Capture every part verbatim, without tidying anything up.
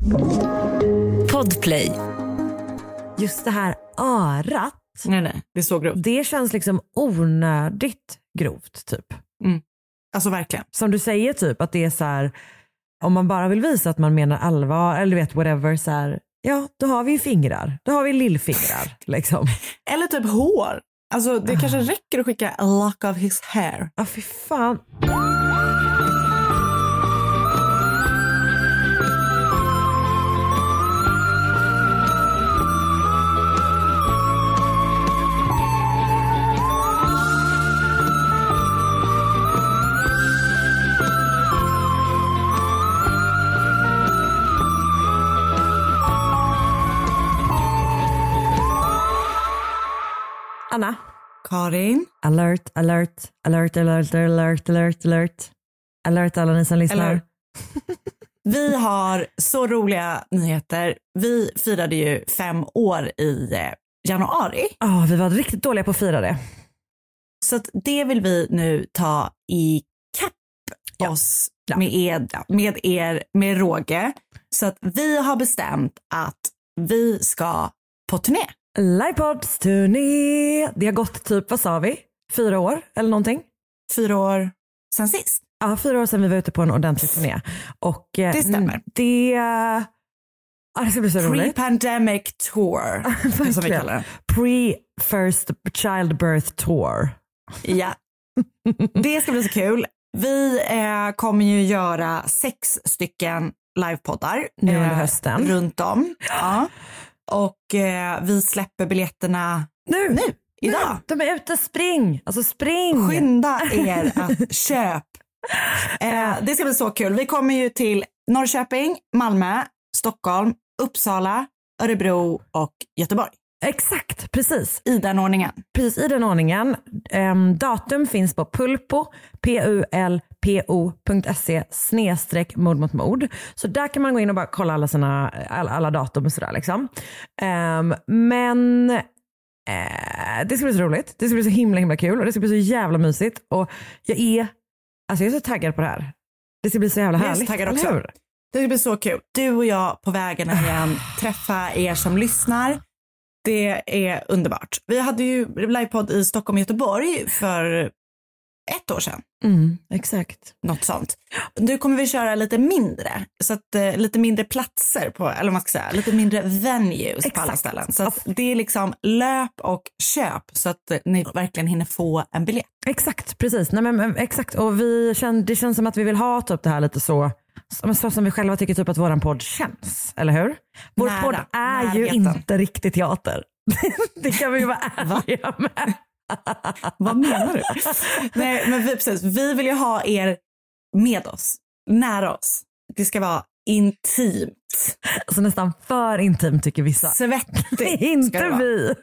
Podplay. Just det här örat. Nej, nej, det är så grovt. Det känns liksom onödigt grovt typ. Mm. Alltså verkligen. Som du säger typ att det är så här, om man bara vill visa att man menar allvar eller vet whatever så här, ja då har vi ju fingrar. Då har vi lillfingrar liksom. Eller typ hår. Alltså det kanske räcker att skicka a lock of his hair. Ja fy fan. Anna. Karin. Alert, alert, alert, alert, alert, alert, alert. Alert alla ni som lyssnar. Alert. Vi har så roliga nyheter. Vi firade ju fem år i januari. Ja, oh, vi var riktigt dåliga på att fira det. Så att det vill vi nu ta i kapp ja. oss ja. med, er, med er med råge. Så att vi har bestämt att vi ska på turné. Livepods turné. Det har gått typ, vad sa vi? Fyra år eller någonting? Fyra år sen sist. Ja, fyra år sedan vi var ute på en ordentlig turné. Och det stämmer. Det, ja, det ska bli så roligt. Pre-pandemic tour. Som vi kallar det. Pre-first childbirth tour. Ja. Det ska bli så kul. Vi eh, kommer ju göra sex stycken livepoddar nu under eh, hösten. Runt om. Ja. Och eh, vi släpper biljetterna nu, nu idag. Nu. De är ute, spring. Alltså spring. Skynda er att köp. Eh, det ska bli så kul. Vi kommer ju till Norrköping, Malmö, Stockholm, Uppsala, Örebro och Göteborg. Exakt, precis. I den ordningen. Precis i den ordningen. Um, datum finns på pulpo, p-u-l-p-o.se snedstreck mord mot mord. Så där kan man gå in och bara kolla alla, sina, alla, alla datum och sådär liksom. Um, men uh, det ska bli så roligt. Det ska bli så himla himla kul och det ska bli så jävla mysigt. Och jag är, alltså jag är så taggad på det här. Det ska bli så jävla härligt. Jag är så taggad också. Det ska bli så kul. Du och jag på vägen igen, träffa er som lyssnar. Det är underbart. Vi hade ju livepodd i Stockholm och Göteborg för ett år sedan. Mm, exakt. Något sånt. Nu kommer vi köra lite mindre. Så att eh, lite mindre platser på, eller vad man ska säga, lite mindre venues exakt. På alla ställen. Så att det är liksom löp och köp så att eh, ni verkligen hinner få en biljett. Exakt, precis. Nej, men, exakt. Och vi känner, det känns som att vi vill ha typ det här lite så, så som vi själva tycker typ att våran podd känns, eller hur? Vår nära, podd är närheten. Ju inte riktigt teater. Det kan vi ju vara ärliga med. Vad menar du? Nej, men vi, precis, vi vill ju ha er med oss, nära oss. Det ska vara intimt. Alltså nästan för intimt tycker vissa. Svettigt. Inte vi.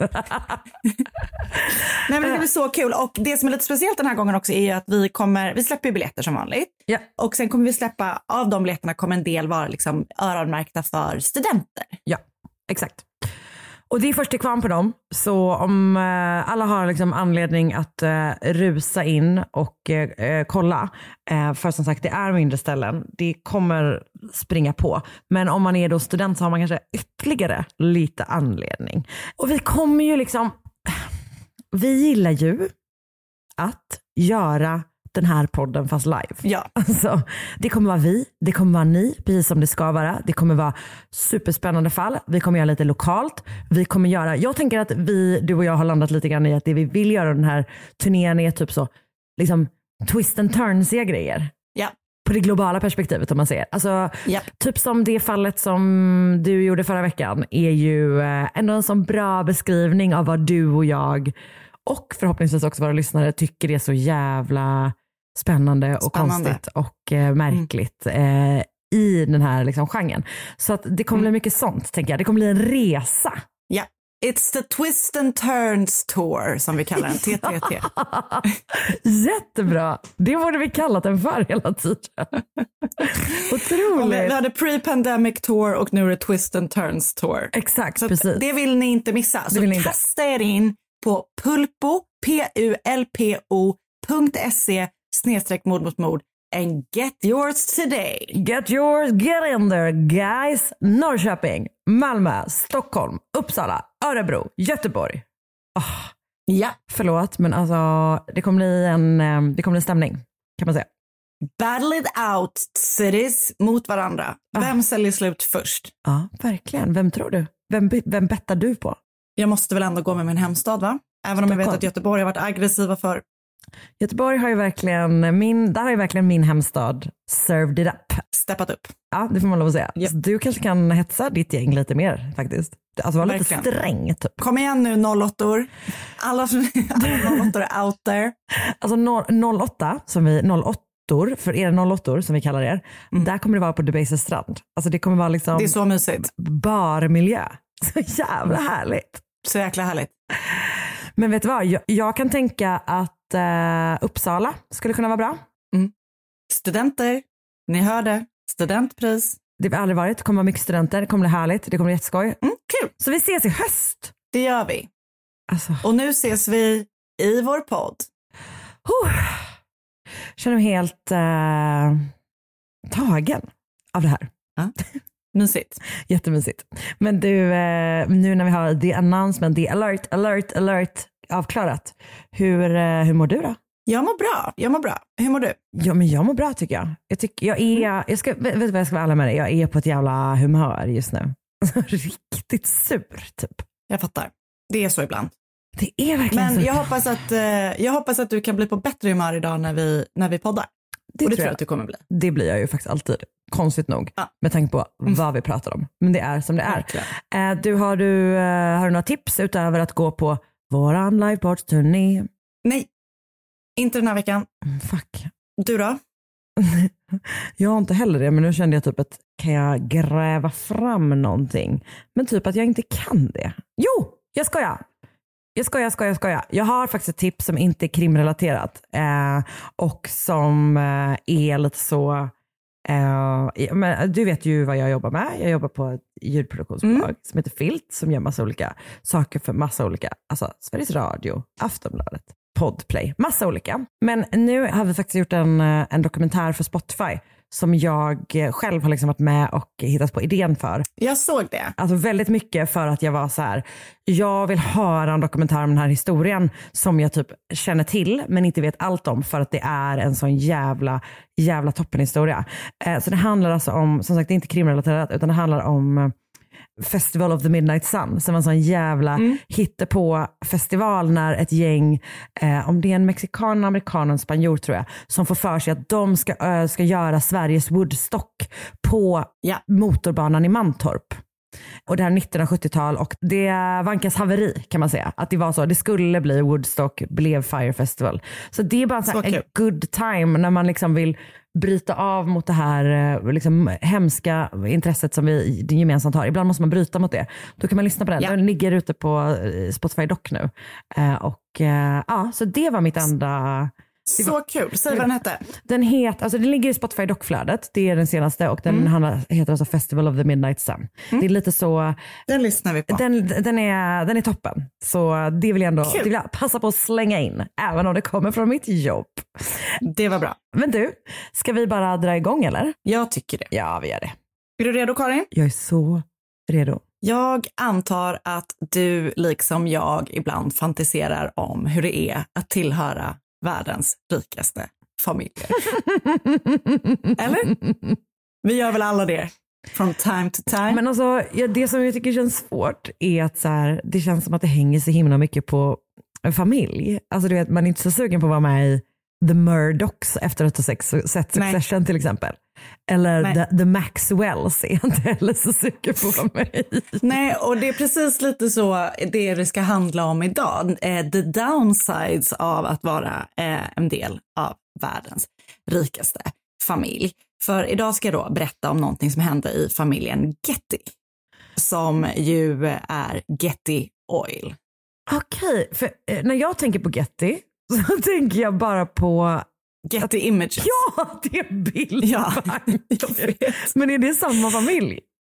Nej, men det blir så kul. Och det som är lite speciellt den här gången också är ju att vi kommer, vi släpper ju biljetter som vanligt. Ja. Och sen kommer vi släppa, av de biljetterna kommer en del vara liksom öronmärkta för studenter. Ja, exakt. Och det är först till kvarn på dem. Så om eh, alla har liksom anledning att eh, rusa in och eh, kolla. Eh, för som sagt, det är mindre ställen. Det kommer springa på. Men om man är då student så har man kanske ytterligare lite anledning. Och vi kommer ju liksom... Vi gillar ju att göra den här podden fast live. Ja. Alltså, det kommer vara vi, det kommer vara ni, precis som det ska vara. Det kommer vara superspännande fall. Vi kommer göra lite lokalt. Vi kommer göra, jag tänker att vi, du och jag har landat lite grann i att det vi vill göra den här turnén är typ så, liksom twist and turns-iga grejer. Ja. På det globala perspektivet om man säger. Alltså, ja. Typ som det fallet som du gjorde förra veckan är ju ändå en sån bra beskrivning av vad du och jag och förhoppningsvis också våra lyssnare tycker är så jävla spännande och spännande. Konstigt och eh, märkligt mm. eh, i den här liksom, genren. Så att det kommer mm. bli mycket sånt, tänker jag. Det kommer bli en resa. Ja, it's the twist and turns tour som vi kallar den, T T T. Jättebra. Det borde vi kallat den för hela tiden. Otroligt. Vi hade pre-pandemic tour och nu är det twist and turns tour. Exakt, så precis. Det vill ni inte missa. Så kasta er in på pulpo, p u l p o punkt se snedstreck mord mot mord and get yours today. Get yours, get in there guys. Norrköping, Malmö, Stockholm, Uppsala, Örebro, Göteborg. Oh, ja. Förlåt, men alltså det kommer bli en, det kommer bli stämning kan man säga. Battle it out cities mot varandra. Vem ah. säljer slut först? Ja, verkligen. Vem tror du? Vem, vem bettar du på? Jag måste väl ändå gå med min hemstad, va? Även om jag vet att Göteborg har varit aggressiva för. Göteborg har ju verkligen, min, där har ju verkligen min hemstad served it up. Steppat upp. Ja, det får man lov att säga. Yep. Du kanske kan hetsa ditt gäng lite mer faktiskt. Alltså var lite sträng typ. Kom igen nu noll åtta-or. Alla, alla noll åtta-or är out there. Alltså noll åtta, som vi, noll åtta för er noll åtta som vi kallar er, mm. där kommer det vara på Debaser strand. Alltså det kommer vara liksom det är så mysigt. Barmiljö. Så jävla härligt. Så jäkla härligt. Men vet du vad, jag, jag kan tänka att uh, Uppsala skulle kunna vara bra. Mm. Studenter, ni hörde, studentpris. Det har aldrig varit, det kommer vara mycket studenter, det kommer bli härligt, det kommer bli jätteskoj. Mm, kul. Så vi ses i höst. Det gör vi. Alltså. Och nu ses vi i vår podd. Oh. Känner mig helt uh, tagen av det här. Ja. Mysigt. Jättemysigt. Men du, uh, nu när vi har the announcement, the alert, alert, alert avklarat. Hur, uh, hur mår du då? Jag mår bra, jag mår bra. Hur mår du? Ja, men jag mår bra tycker jag. Jag, tycker, jag är, jag ska, vet du vad jag ska vara ärlig med dig? Jag är på ett jävla humör just nu. Riktigt sur typ. Jag fattar. Det är så ibland. Det är verkligen Men så. jag hoppas, att, eh, jag hoppas att du kan bli på bättre humör idag när vi, när vi poddar. Det, och det tror jag att du kommer bli. Det blir jag ju faktiskt alltid. Konstigt nog. Ja. Med tanke på Mm. vad vi pratar om. Men det är som det är. Verkligen. Eh, du, har, du, eh, har du några tips utöver att gå på våran liveport-turné? Nej, inte den här veckan. Mm, fuck. Du då? Jag har inte heller det, men nu kände jag typ att kan jag gräva fram någonting? Men typ att jag inte kan det. Jo, jag skojar. Jag skojar, jag skojar, jag skojar. Jag har faktiskt ett tips som inte är krimrelaterat. Eh, och som eh, är lite så... Eh, men du vet ju vad jag jobbar med. Jag jobbar på ett ljudproduktionsbolag mm. som heter Filt. Som gör massa olika saker för massa olika. Alltså Sveriges Radio, Aftonbladet, Podplay, massa olika. Men nu har vi faktiskt gjort en, en dokumentär för Spotify som jag själv har liksom varit med och hittat på idén för. Jag såg det. Alltså väldigt mycket för att jag var så här, jag vill höra en dokumentär om den här historien som jag typ känner till men inte vet allt om för att det är en sån jävla, jävla toppenhistoria. Eh, så det handlar alltså om, som sagt det är inte krimrelaterat utan det handlar om Festival of the Midnight Sun som var en sån jävla mm. hittepå festival när ett gäng, eh, om det är en mexikan, en amerikan och en spanjor tror jag, som får för sig att de ska, äh, ska göra Sveriges Woodstock på ja. motorbanan i Mantorp. Och det här nittonhundrasjuttiotal och det vankas haveri kan man säga. Att det var så, det skulle bli Woodstock, blev Fire Festival. Så det är bara så här, en good time när man liksom vill bryta av mot det här liksom, hemska intresset som vi gemensamt har. Ibland måste man bryta mot det. Då kan man lyssna på den. Ja. Den ligger ute på Spotify Doc nu. Uh, och uh, ja, så det var mitt enda... Så var, kul. Säg vad den hette. Den, het, alltså den ligger i Spotify Doc-flödet. Det är den senaste och den mm. handlar, heter alltså Festival of the Midnight Sun. Mm. Det är lite så... Den lyssnar vi på. Den, den, är, den är toppen. Så det vill jag ändå det vill jag passa på att slänga in. Även om det kommer från mitt jobb. Det var bra. Men du, ska vi bara dra igång eller? Jag tycker det. Ja, vi gör det. Är du redo, Karin? Jag är så redo. Jag antar att du liksom jag ibland fantiserar om hur det är att tillhöra världens rikaste familjer. Eller? Vi gör väl alla det from time to time. Men alltså, ja, det som jag tycker känns svårt är att så här, det känns som att det hänger så himla mycket på en familj. Alltså du vet, man är inte så sugen på att vara med i The Murdochs efter att ha sex, sett Succession Nej. Till exempel. Eller the, the Maxwells är inte heller så sugen på att vara med i. Nej, och det är precis lite så det det ska handla om idag. The downsides av att vara en del av världens rikaste familj. För idag ska jag då berätta om någonting som hände i familjen Getty. Som ju är Getty Oil. Okej, för när jag tänker på Getty så tänker jag bara på Getty Images. Ja, det är bild. Ja, jag vet. Men är det samma familj?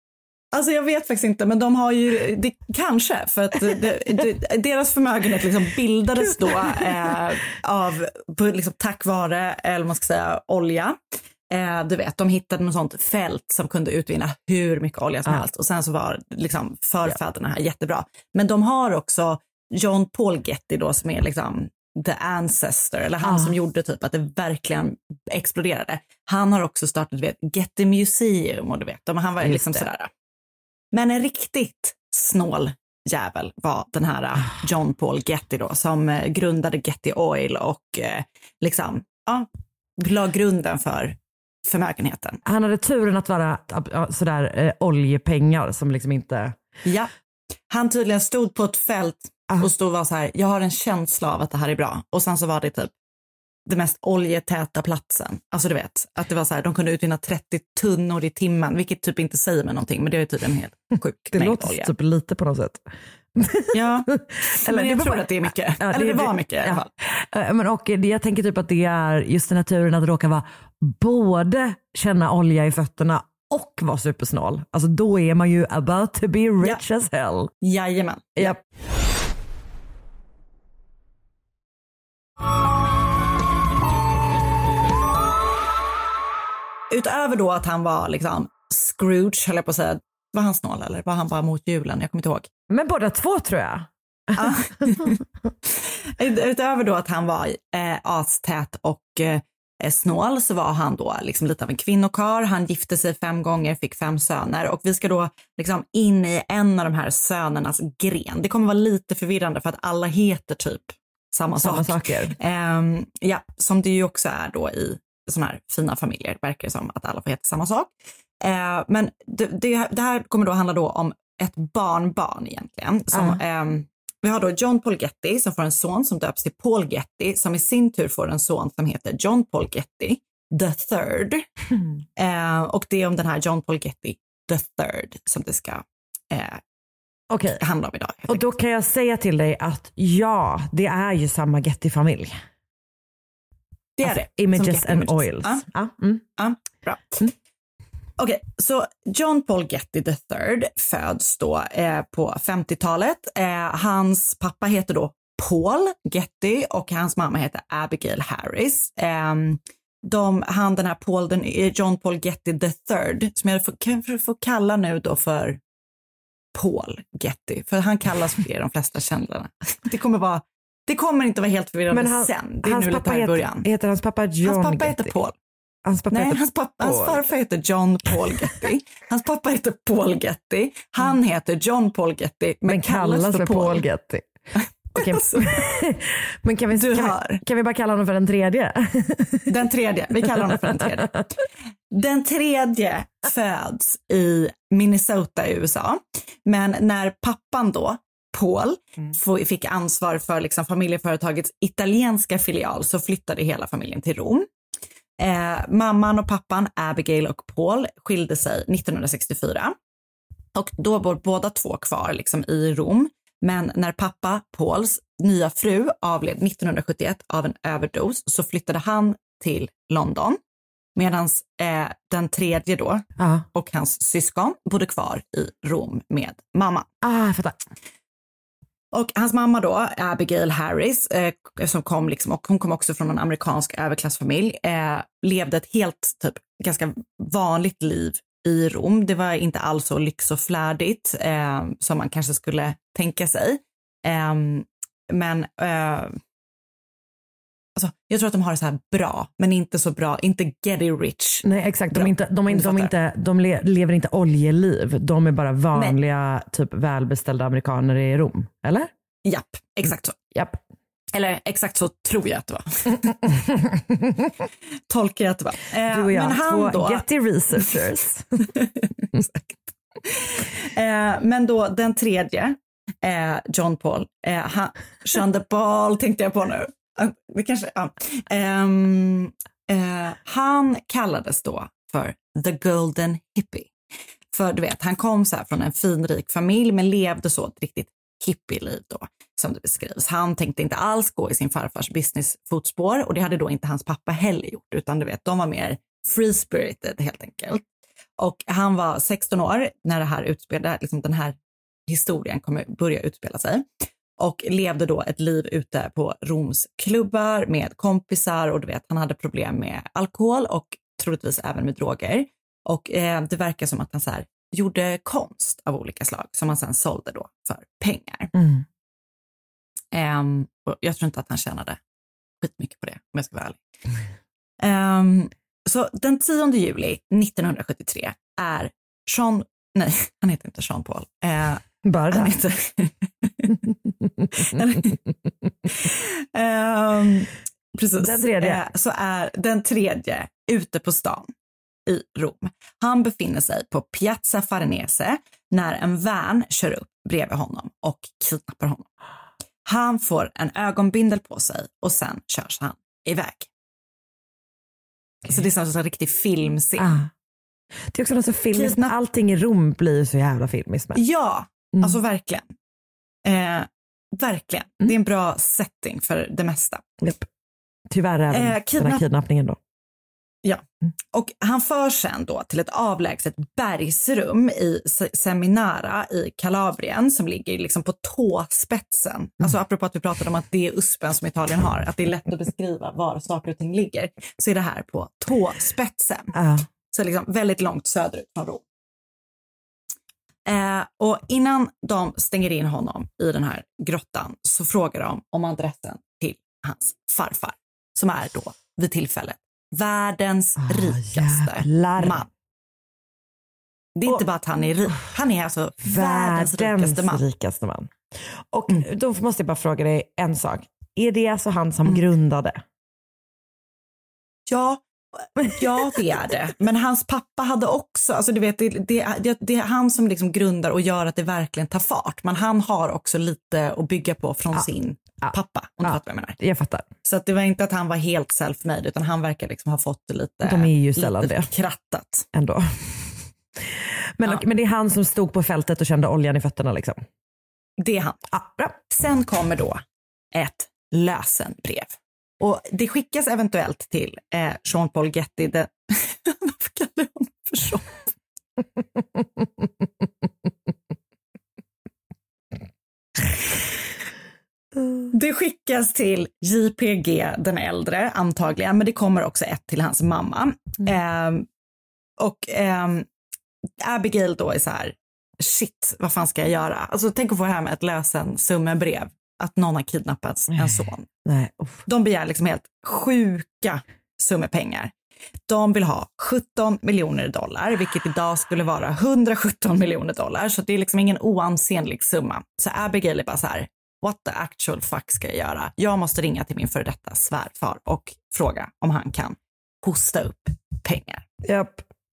Alltså jag vet faktiskt inte, men de har ju, det, kanske, för att det, det, deras förmögenhet liksom bildades då eh, av, liksom, tack vare, eller man ska säga, olja. Eh, du vet, de hittade något sånt fält som kunde utvinna hur mycket olja som ah. helst. Och sen så var liksom förfäderna här jättebra. Men de har också John Paul Getty då, som är liksom the ancestor, eller han ah. som gjorde typ att det verkligen exploderade. Han har också startat, du vet, Getty Museum, och du vet, han var liksom sådär. Men en riktigt snål jävel var den här John Paul Getty då, som grundade Getty Oil och liksom, ja, la grunden för förmögenheten. Han hade turen att vara sådär eh, oljepengar som liksom inte... Ja, han tydligen stod på ett fält ah. och stod och var så här, jag har en känsla av att det här är bra. Och sen så var det typ det mest oljetäta platsen. Alltså du vet, att det var så här, de kunde utvinna trettio tunnor i timmen, vilket typ inte säger mig någonting, men det är typ en helt sjuk det mängd låter olja. Typ lite på något sätt. Ja, eller jag tror att det är mycket. Ja, eller det, det var mycket i alla fall. Ja. Men och jag tänker typ att det är just den här turen att råka vara både känna olja i fötterna och vara supersnål. Alltså då är man ju about to be rich ja. as hell. Jajamän. Yep. Utöver då att han var liksom Scrooge, höll jag på att säga. Var han snål eller var han bara mot julen? Jag kommer inte ihåg. Men båda två tror jag. Ja. Utöver då att han var eh, astät och eh, snål, så var han då liksom lite av en kvinnokar. Han gifte sig fem gånger, fick fem söner, och vi ska då liksom in i en av de här sönernas gren. Det kommer vara lite förvirrande för att alla heter typ samma, samma sak. saker. Eh, ja, som det ju också är då i såna här fina familjer, verkar det som att alla får heta samma sak. Eh, men det, det, det här kommer då handla då om ett barnbarn egentligen. Som, uh. eh, vi har då John Paul Getty som får en son som döps till Paul Getty, som i sin tur får en son som heter John Paul Getty the third. Mm. Eh, och det är om den här John Paul Getty the third som det ska eh, okay. handla om idag. Och då kan jag säga till dig att ja, det är ju samma Getty-familj. Det är alltså, det. Images and images. Oils. Ja, ah, mm. ah, bra. Mm. Okej, okay, så John Paul Getty the third föds då eh, på femtiotalet. Eh, hans pappa heter då Paul Getty och hans mamma heter Abigail Harris. Eh, de, han den här Paul, den är John Paul Getty the third, som jag får, kan få kalla nu då för Paul Getty. För han kallas för det de flesta kändlarna. Det kommer vara Det kommer inte vara helt förvirrande han, sen. Det är nu lite här i början. Heter, heter hans pappa John Hans pappa Getty? heter Paul. Hans pappa Nej, heter hans, pappa, Paul. hans farfar heter John Paul Getty. Hans pappa heter Paul Getty. Han mm. heter John Paul Getty, men, men kallas, kallas för Paul, Paul Getty. Okay. Men kan vi, du kan, hör. vi, kan vi bara kalla honom för den tredje? Den tredje, vi kallar honom för den tredje. Den tredje föds i Minnesota i U S A. Men när pappan då, Paul, mm. fick ansvar för liksom familjeföretagets italienska filial, så flyttade hela familjen till Rom. Eh, mamman och pappan, Abigail och Paul, skilde sig nittonhundrasextiofyra. Och då var båda två kvar liksom i Rom. Men när pappa, Pauls nya fru, avled nittonhundrasjuttioett av en överdos, så flyttade han till London. Medan eh, den tredje då uh. och hans syskon bodde kvar i Rom med mamma. Ah, jag fattar. Och hans mamma då, Abigail Harris, eh, som kom liksom, och hon kom också från en amerikansk överklassfamilj, eh, levde ett helt typ ganska vanligt liv i Rom. Det var inte alls så lyx och flärdigt eh, som man kanske skulle tänka sig. Eh, men eh, alltså, jag tror att de har det så här bra, men inte så bra, inte getty rich. Nej, exakt. De, inte, de, inte, de, inte, de lever inte oljeliv. De är bara vanliga, Nej. typ välbeställda amerikaner i Rom, eller? Japp, exakt så. Japp. Eller exakt så tror jag att det var. Tolkar jag att det var. Eh, du och jag, men han två då, Getty researchers. Exakt. Eh, men då den tredje, eh, John Paul, eh, han, Jean de Paul tänkte jag på nu. Det kanske, ja. um, uh, han kallades då för the golden hippie. För du vet, han kom så här från en finrik familj, men levde så ett riktigt hippieliv då, som det beskrivs. Han tänkte inte alls gå i sin farfars business-fotspår, och det hade då inte hans pappa heller gjort, utan du vet, de var mer free-spirited helt enkelt. Och han var sexton år när det här utspelade, liksom den här historien kommer börja utspela sig. Och levde då ett liv ute på Roms klubbar med kompisar. Och du vet, han hade problem med alkohol och troligtvis även med droger. Och eh, det verkar som att han så här, gjorde konst av olika slag som han sen sålde då för pengar. Mm. Um, och jag tror inte att han tjänade skitmycket på det, om jag ska vara ärlig. Um, så den tionde juli nittonhundrasjuttiotre är Sean, nej, han heter inte Sean Paul. Uh, Bara han heter, um, precis. Den tredje. Uh, så är den tredje ute på stan i Rom. Han befinner sig på Piazza Farnese när en van kör upp bredvid honom och kidnappar honom. Han får en ögonbindel på sig och sen körs han iväg. Okay. Så det är som en riktig filmscen. Ah. Det är också något så filmiskt. Kidnapp- Allting i Rom blir så jävla filmiskt. Med. Ja, mm. alltså verkligen. Eh, verkligen. Mm. Det är en bra setting för det mesta. Yep. Tyvärr även eh, kidnapp- den här kidnappningen då. Ja, och han förs sen då till ett avlägset bergsrum i Seminara i Kalabrien som ligger liksom på tåspetsen. Mm. Alltså apropå att vi pratade om att det är uspen som Italien har, att det är lätt att beskriva var saker och ting ligger, så är det här på tåspetsen. Uh. Så liksom väldigt långt söderut från Rom. Eh, och innan de stänger in honom i den här grottan så frågar de om adressen till hans farfar, som är då vid tillfället världens oh, rikaste jävlar. man. Det är och, inte bara att han är rik. Han är alltså världens, världens rikaste man. rikaste man. Och mm. då måste jag bara fråga dig en sak. Är det alltså han som mm. grundade? Ja, ja det är det. Men hans pappa hade också, alltså du vet, det, det, det, det är han som liksom grundar och gör att det verkligen tar fart. Men han har också lite att bygga på från ja. sin ja. pappa. Om ja. du fattar vad jag menar. Jag fattar. Så att det var inte att han var helt self-made, utan han verkar liksom ha fått det lite, De är ju sällan lite det. krattat. Ändå. Men, ja. men det är han som stod på fältet och kände oljan i fötterna liksom. Det är han. Ja, bra. Sen kommer då ett lösenbrev. Och det skickas eventuellt till eh, Sean Paul Getty. Den... Varför kallar jag honom för Sean? Det skickas till J P G den äldre antagligen, men det kommer också ett till hans mamma. Mm. Eh, och eh, Abigail då är så här, shit, vad fan ska jag göra? Alltså tänk att få hem ett lösensummebrev att någon har kidnappats en son. Nej. De begär liksom helt sjuka summor pengar. De vill ha sjutton miljoner dollar, vilket idag skulle vara hundrasjutton miljoner dollar. Så det är liksom ingen oansenlig summa. Så Abigail är bara så här, what the actual fuck ska jag göra? Jag måste ringa till min före detta svärfar och fråga om han kan hosta upp pengar. Japp.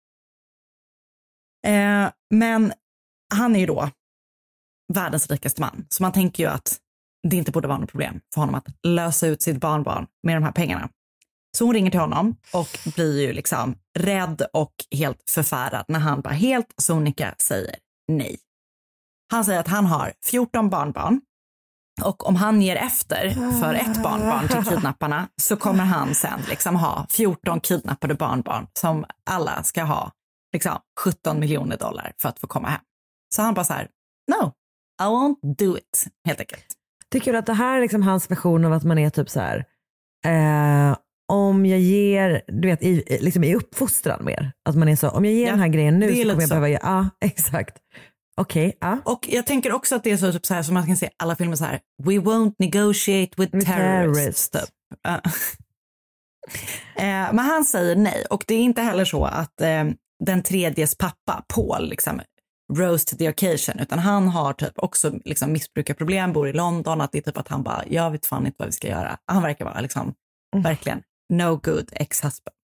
Eh, men han är ju då världens rikaste man. Så man tänker ju att det inte borde vara något problem för honom att lösa ut sitt barnbarn med de här pengarna. Så hon ringer till honom och blir ju liksom rädd och helt förfärad när han bara helt sonika säger nej. Han säger att han har fjorton barnbarn och om han ger efter för ett barnbarn till kidnapparna så kommer han sen liksom ha fjorton kidnappade barnbarn som alla ska ha liksom sjutton miljoner dollar för att få komma hem. Så han bara så här, no, I won't do it, helt enkelt. Tycker du att det här är liksom hans version av att man är typ så här, eh, om jag ger, du vet, i, liksom i uppfostran mer. Att man är så, om jag ger ja, den här grejen nu så kommer jag så. behöva göra, ja, ah, exakt. Okej, okay, ah. Och jag tänker också att det är så, typ så här som man kan se alla filmer så här, we won't negotiate with, with terrorists. terrorists. Uh. eh, men han säger nej, och det är inte heller så att eh, den tredjes pappa, Paul, liksom rose to the occasion, utan han har typ också liksom missbrukarproblem, bor i London, att det är typ att han bara, jag vet fan inte vad vi ska göra. Han verkar vara liksom mm. verkligen no good ex-husband.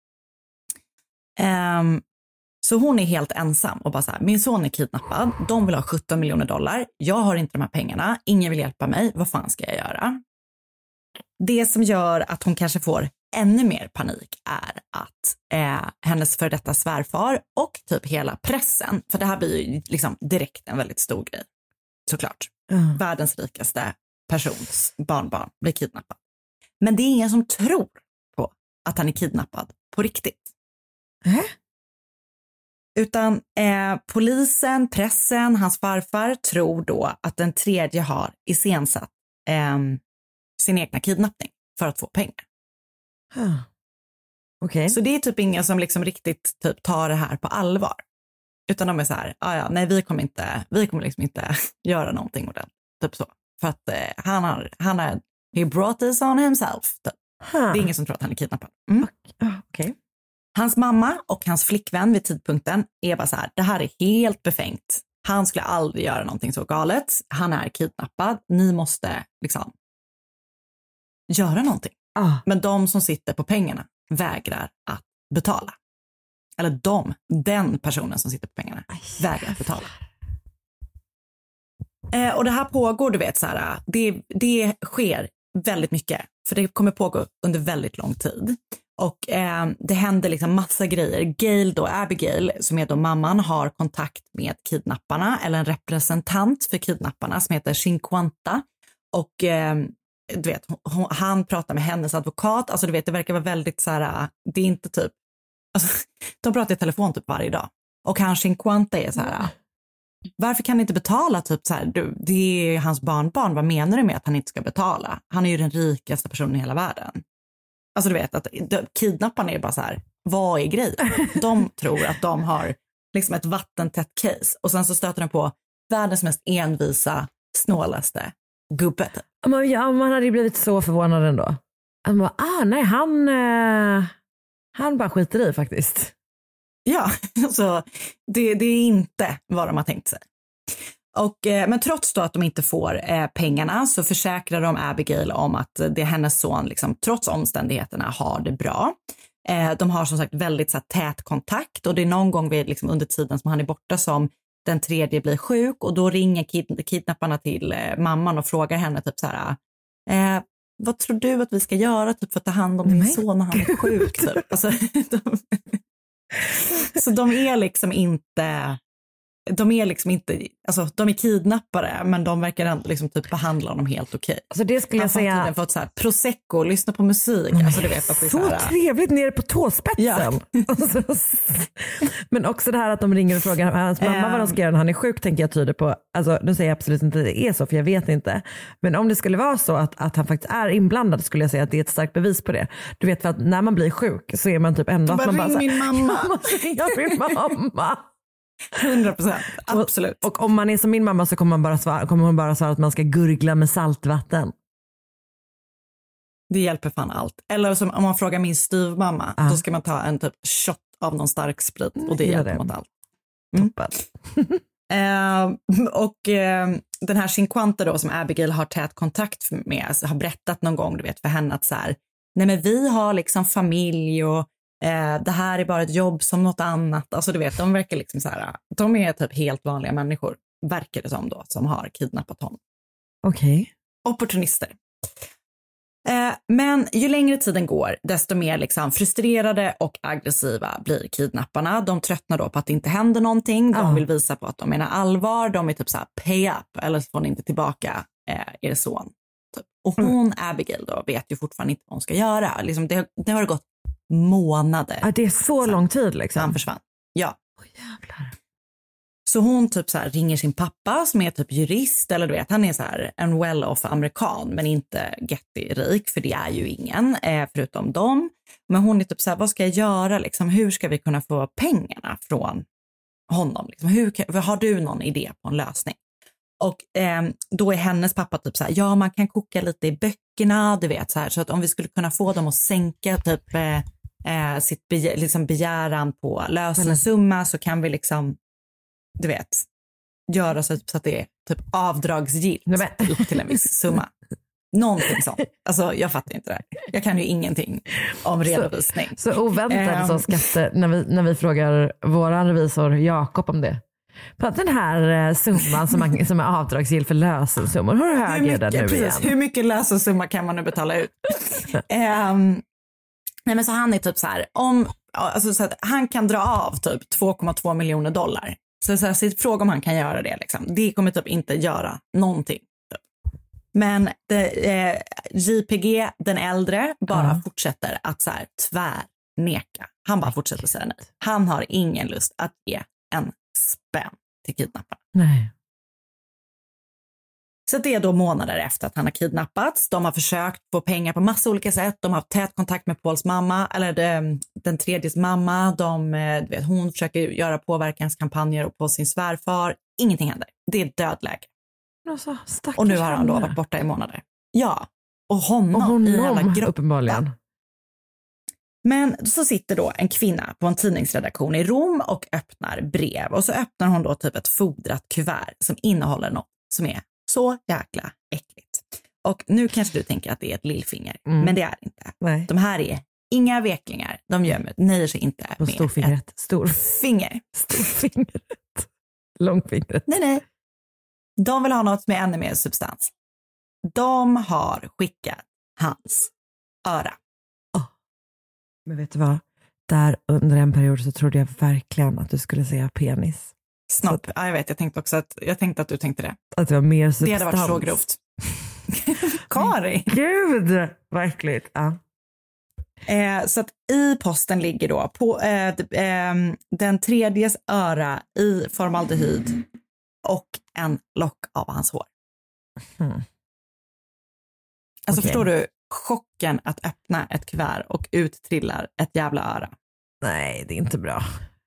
Um, så hon är helt ensam och bara så här, min son är kidnappad, de vill ha sjutton miljoner dollar, jag har inte de här pengarna, ingen vill hjälpa mig, vad fan ska jag göra? Det som gör att hon kanske får ännu mer panik är att eh, hennes för detta svärfar och typ hela pressen, för det här blir ju liksom direkt en väldigt stor grej, såklart. Mm. Världens rikaste persons barnbarn blir kidnappad. Men det är ingen som tror på att han är kidnappad på riktigt. Äh? Utan eh, polisen, pressen, hans farfar tror då att den tredje har iscensatt eh, sin egna kidnappning för att få pengar. Huh. Okay. Så det är typ ingen som liksom riktigt typ tar det här på allvar. Utan de är så här, ja, nej vi kommer inte, vi kommer liksom inte göra någonting ordentligt. Typ så. För att eh, han har, han har, he brought this on himself. Typ. Huh. Det är ingen som tror att han är kidnappad. Mm. Okej. Okay. Hans mamma och hans flickvän vid tidpunkten är bara så här, det här är helt befängt. Han skulle aldrig göra någonting så galet. Han är kidnappad. Ni måste liksom göra någonting. Ah. Men de som sitter på pengarna vägrar att betala. Eller de, den personen som sitter på pengarna Aj, vägrar att betala. Eh, och det här pågår, du vet så här, det, det sker väldigt mycket. För det kommer pågå under väldigt lång tid. Och eh, det händer liksom massa grejer. Gail då, Abigail, som är då mamman, har kontakt med kidnapparna. Eller en representant för kidnapparna som heter Cinquanta. Och eh, du vet, hon, han pratar med hennes advokat. Alltså du vet, det verkar vara väldigt så här, det är inte typ, alltså, de pratar i telefon typ varje dag. Och han Cinquanta är så här, mm. varför kan ni inte betala typ så här, du, det är hans barnbarn, vad menar du med att han inte ska betala? Han är ju den rikaste personen i hela världen. Alltså du vet att kidnapparna är bara så här, vad är grejen? De tror att de har liksom ett vattentätt case. Och sen så stöter de på världens mest envisa, snålaste gubbe. Men ja, man hade ju blivit så förvånad ändå. Man bara, ah nej, han, eh, han bara skiter i faktiskt. Ja, så det, det är inte vad de har tänkt sig. Och, eh, men trots då att de inte får eh, pengarna så försäkrar de Abigail om att det är hennes son, liksom, trots omständigheterna, har det bra. Eh, de har som sagt väldigt så här, tät kontakt och det är någon gång vid, liksom, under tiden som han är borta som den tredje blir sjuk och då ringer kid- kidnapparna till eh, mamman och frågar henne typ så här, eh, vad tror du att vi ska göra typ, för att ta hand om din Nej. son när han är sjuk? Typ. Alltså, de, så de är liksom inte... De är liksom inte, alltså de är kidnappare men de verkar ändå liksom typ behandla honom helt okej. Alltså det skulle jag säga. Han har fått så här prosecco, lyssna på musik. Mm, alltså du vet att det är så, så här, trevligt nere på tåspetsen. Ja. Alltså, men också det här att de ringer och frågar hans mamma um, vad de ska göra när han är sjuk, tänker jag tyder på. Alltså nu säger jag absolut inte att det är så, för jag vet inte. Men om det skulle vara så att, att han faktiskt är inblandad, skulle jag säga att det är ett starkt bevis på det. Du vet, för att när man blir sjuk så är man typ ändå att man bara ring min mamma. Jag min mamma. hundra procent, absolut. Och, och om man är som min mamma så kommer, man bara svara, kommer hon bara svara att man ska gurgla med saltvatten. Det hjälper fan allt. Eller som om man frågar min styvmamma, ah. då ska man ta en typ shot av någon stark sprit och det mm, hjälper det. mot allt. Mm. Toppen. eh, och eh, den här Cinquanta då som Abigail har tät kontakt med, alltså, har berättat någon gång, du vet, för henne att så här, nej men vi har liksom familj och Eh, det här är bara ett jobb som något annat. Alltså du vet, de verkar liksom så här, de är typ helt vanliga människor, verkar det som då, som har kidnappat honom. Okej. Okay. Opportunister. Eh, men ju längre tiden går, desto mer liksom frustrerade och aggressiva blir kidnapparna. De tröttnar då på att det inte händer någonting. De oh. vill visa på att de menar allvar. De är typ så här, pay up, eller så får ni inte tillbaka eh, er son. Typ. Och hon, mm. Abigail då, vet ju fortfarande inte vad hon ska göra. Liksom, det, det har gått månader. Ja, det är så sen, lång tid liksom. Han försvann. Ja. Oh, jävlar. Så hon typ så här ringer sin pappa som är typ jurist, eller du vet, han är så här en well-off amerikan men inte getty-rik, för det är ju ingen eh, förutom dem. Men hon är typ så här, vad ska jag göra liksom? Hur ska vi kunna få pengarna från honom? Liksom? Hur, har du någon idé på en lösning? Och eh, då är hennes pappa typ så här, ja man kan koka lite i böckerna, du vet så här, så att om vi skulle kunna få dem att sänka typ eh, eh, sitt be- liksom begäran på lösensumma, så kan vi liksom, du vet, göra så att det är typ avdragsgillt upp till en viss summa. Någonting sånt. Alltså jag fattar inte det här. Jag kan ju ingenting om redovisning. Så, så oväntat um, så skatte, när vi, när vi frågar våran revisor Jakob om det. På den här summan som, man, som är avdragsgill för lösensummor. Hur hög är den nu precis, igen? Hur mycket lösensumma kan man nu betala ut? um, nej men så han är typ så här, om, alltså så att han kan dra av typ två komma två miljoner dollar. Så, så, här, så fråga om han kan göra det liksom. Det kommer typ inte göra någonting. Typ. Men det, eh, J P G, den äldre, bara uh-huh. fortsätter att så här tvärneka. Han bara fortsätter säga nej. Han har ingen lust att ge en spänn till kidnapparen. Nej. Så det är då månader efter att han har kidnappats. De har försökt få pengar på massa olika sätt. De har haft tät kontakt med Pauls mamma, eller de, den tredjes mamma. De, du vet, hon försöker göra påverkanskampanjer på sin svärfar. Ingenting händer. Det är dödläge. Alltså, och nu har han då varit borta i månader. Ja, och honom, och honom i en jävla grotta. Uppenbarligen. Men så sitter då en kvinna på en tidningsredaktion i Rom och öppnar brev. Och så öppnar hon då typ ett fodrat kuvert som innehåller något som är så jäkla äckligt. Och nu kanske du tänker att det är ett lillfinger, mm. men det är inte. Nej. De här är inga veklingar. De gör, nöjer sig inte på med storfingret. ett Stor. finger. Storfingret. Långfingret. Nej, nej. De vill ha något med ännu mer substans. De har skickat hans öra. Oh. Men vet du vad? Där under en period så trodde jag verkligen att du skulle säga penis. Snopp. Ja, jag vet. Jag tänkte också att, jag tänkte att du tänkte det. Att det var mer substans. Det hade varit så grovt. Kari. Gud, verkligt. Ja. Eh, så att i posten ligger då på eh, eh, den tredjes öra i formaldehyd och en lock av hans hår. Mm. Alltså okay. Förstår du chocken att öppna ett kuvert och ut trillar ett jävla öra? Nej, det är inte bra.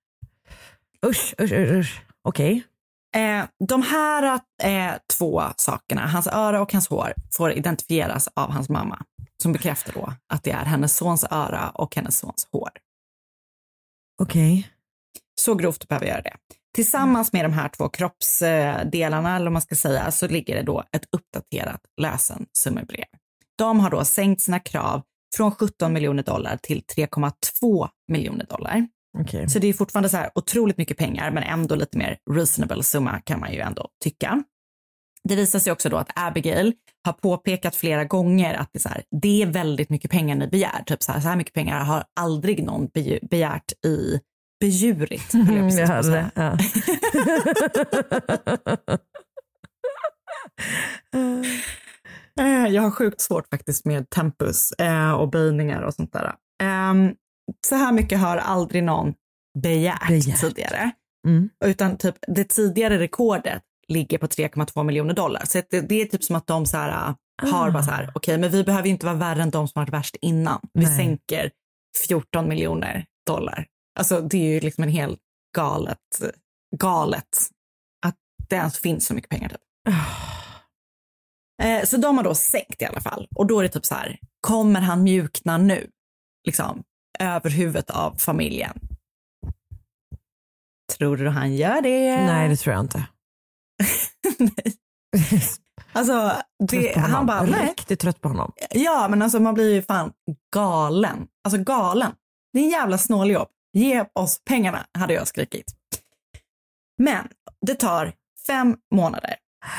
Usch, usch, usch, usch. Okej. Okay. Eh, de här eh, två sakerna, hans öra och hans hår, får identifieras av hans mamma. Som bekräftar då att det är hennes sons öra och hennes sons hår. Okej. Okay. Så grovt behöver jag göra det. Tillsammans med de här två kroppsdelarna, eller vad man ska säga, så ligger det då ett uppdaterat lösensummebrev. De har då sänkt sina krav från sjutton miljoner dollar till tre komma två miljoner dollar. Okay. Så det är fortfarande så här otroligt mycket pengar, men ändå lite mer reasonable summa kan man ju ändå tycka. Det visar sig också då att Abigail har påpekat flera gånger att det är, så här, det är väldigt mycket pengar ni begär. Typ så här, så här mycket pengar har aldrig någon begärt i bejurit. Jag, mm, jag hörde det. Ja. Jag har sjukt svårt faktiskt med tempus och böjningar och sånt där. Så här mycket har aldrig någon begärt, begärt. tidigare. Mm. Utan typ det tidigare rekordet ligger på tre komma två miljoner dollar. Så det, det är typ som att de så här, ah. har bara så här, okej, okay, men vi behöver inte vara värre än de som har varit värst innan. Vi Nej. sänker fjorton miljoner dollar. Alltså det är ju liksom en helt galet, galet att det ens finns så mycket pengar typ. Oh. Så de har då sänkt i alla fall. Och då är det typ så här, kommer han mjukna nu? Liksom, över huvudet av familjen. Tror du han gör det? Nej, det tror jag inte. Nej. Alltså, det, han bara, nej. Riktigt trött på honom. Ja, men alltså man blir ju fan galen. Alltså galen. Det är en jävla snåljobb. Ge oss pengarna, hade jag skrikit. Men det tar fem månader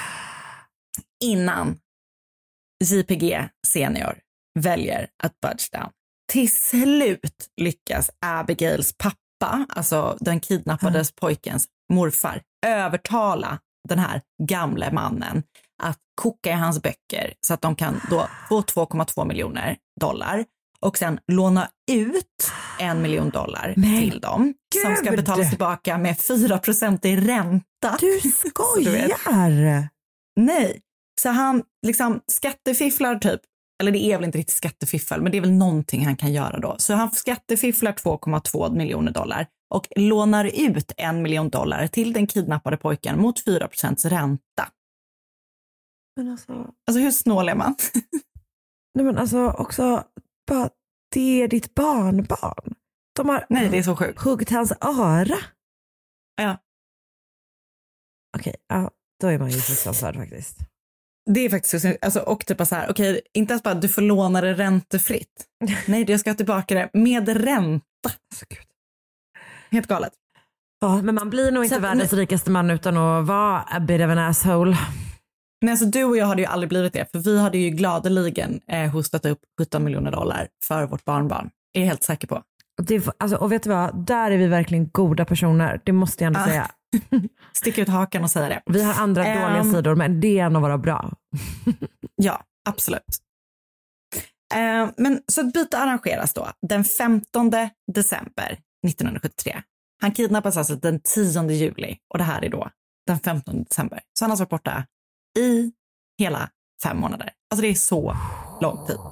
innan J P G senior väljer att budge down. Till slut lyckas Abigails pappa, alltså den kidnappades mm. pojkens morfar, övertala den här gamle mannen att koka i hans böcker så att de kan då få två komma två miljoner dollar och sen låna ut en miljon dollar Men till dem Gud. som ska betalas tillbaka med fyra procent i ränta. Du skojar! Nej, så han liksom skattefifflar typ, eller det är väl inte riktigt skattefiffel, men det är väl någonting han kan göra då. Så han skattefifflar två komma två miljoner dollar och lånar ut en miljon dollar till den kidnappade pojken mot fyra procents ränta. Men alltså... Alltså hur snål är man? Nej men alltså också, bara, det är ditt barnbarn. De har Nej, det är så sjukt. Huggit hans öra. Ja. Okej, ja, då är man ju fruktansvärd faktiskt. Det är faktiskt så, alltså, och typ så här, okej, okay, inte ens bara du får låna det räntefritt. Nej, jag ska ha tillbaka det med ränta. Så gud. Helt galet. Ja, men man blir nog inte så, världens nej. rikaste man utan att vara a bit of an asshole. Nej, alltså du och jag hade ju aldrig blivit det, för vi hade ju gladeligen eh, hostat upp sjutton miljoner dollar för vårt barnbarn. Är jag helt säker på. Det, alltså, och vet du vad, där är vi verkligen goda personer, det måste jag ändå ah. säga. Sticka ut hakan och säga det. Vi har andra um, dåliga sidor, men det är ändå vara bra. Ja, absolut. Eh, men så ett byte arrangeras då den femtonde december nittonhundrasjuttiotre. Han kidnappas alltså den tionde juli och det här är då den femtonde december. Så han har varit borta i hela fem månader. Alltså det är så lång tid.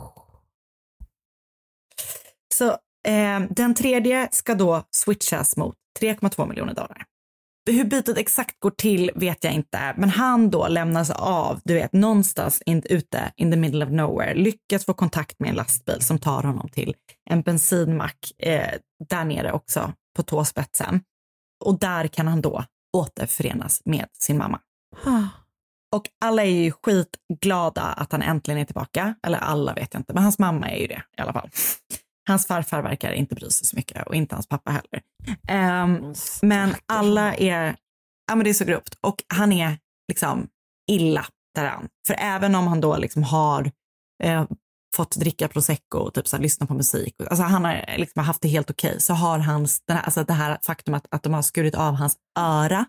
Så eh, den tredje ska då switchas mot tre komma två miljoner dollar. Hur bytet exakt går till vet jag inte, men han då lämnas av, du vet, någonstans in, ute in the middle of nowhere, lyckas få kontakt med en lastbil som tar honom till en bensinmack eh, där nere också på tåspetsen. Och där kan han då återförenas med sin mamma. Ah. Och alla är ju skitglada att han äntligen är tillbaka. Eller alla vet jag inte, men hans mamma är ju det i alla fall. Hans farfar verkar inte bry sig så mycket och inte hans pappa heller. Um, men alla är, ja men det är så grovt. Och han är liksom illa däran. För även om han då liksom har eh, fått dricka prosecco och typ så här, lyssna på musik. Alltså han har liksom haft det helt okej. Okay, så har hans, den här, alltså det här faktum att, att de har skurit av hans öra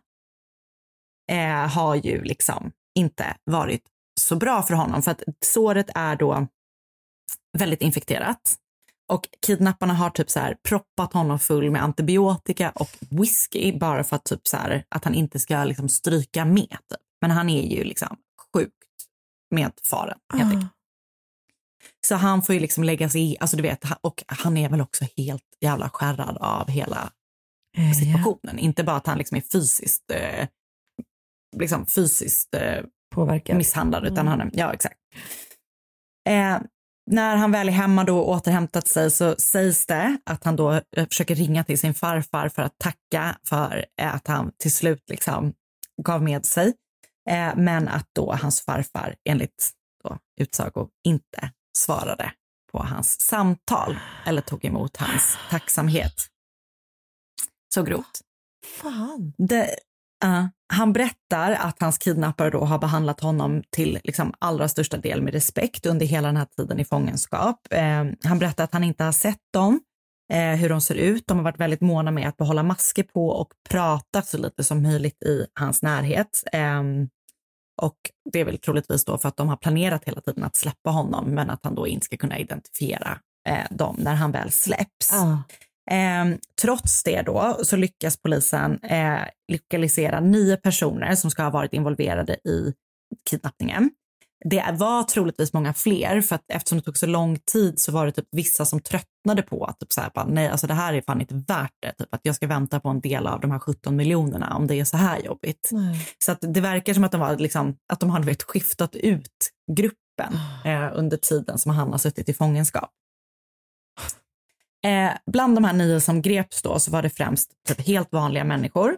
eh, har ju liksom inte varit så bra för honom. För att såret är då väldigt infekterat. Och kidnapparna har typ så här proppat honom full med antibiotika och whisky bara för att typ så här, att han inte ska liksom stryka med. Typ. Men han är ju liksom sjukt medfaren helt enkelt. Uh. Så han får ju liksom lägga sig i, alltså du vet, och han är väl också helt jävla skärrad av hela uh, situationen. Yeah. Inte bara att han liksom är fysiskt eh, liksom fysiskt eh, påverkad, misshandlad, utan mm. han, ja exakt. Eh, När han väl är hemma då och återhämtat sig så sägs det att han då försöker ringa till sin farfar för att tacka för att han till slut liksom gav med sig. Eh, men att då hans farfar enligt då utsago inte svarade på hans samtal eller tog emot hans tacksamhet. Så grovt. Fan. Det, uh, han berättar att hans kidnappare då har behandlat honom till liksom allra största del med respekt under hela den här tiden i fångenskap. Eh, han berättar att han inte har sett dem, eh, hur de ser ut. De har varit väldigt måna med att behålla masker på och prata så lite som möjligt i hans närhet. Eh, och det är väl troligtvis då för att de har planerat hela tiden att släppa honom, men att han då inte ska kunna identifiera eh, dem när han väl släpps. Ah. Eh, trots det då så lyckas polisen eh, lokalisera nio personer som ska ha varit involverade i kidnappningen. Det var troligtvis många fler, för att eftersom det tog så lång tid så var det typ vissa som tröttnade på att typ så här, bara, nej alltså det här är fan inte värt det, typ att jag ska vänta på en del av de här sjutton miljonerna om det är så här jobbigt. Nej. Så att det verkar som att de var liksom, att de hade vet, skiftat ut gruppen eh, under tiden som han har suttit i fångenskap. Eh, bland de här nio som greps då så var det främst typ helt vanliga människor.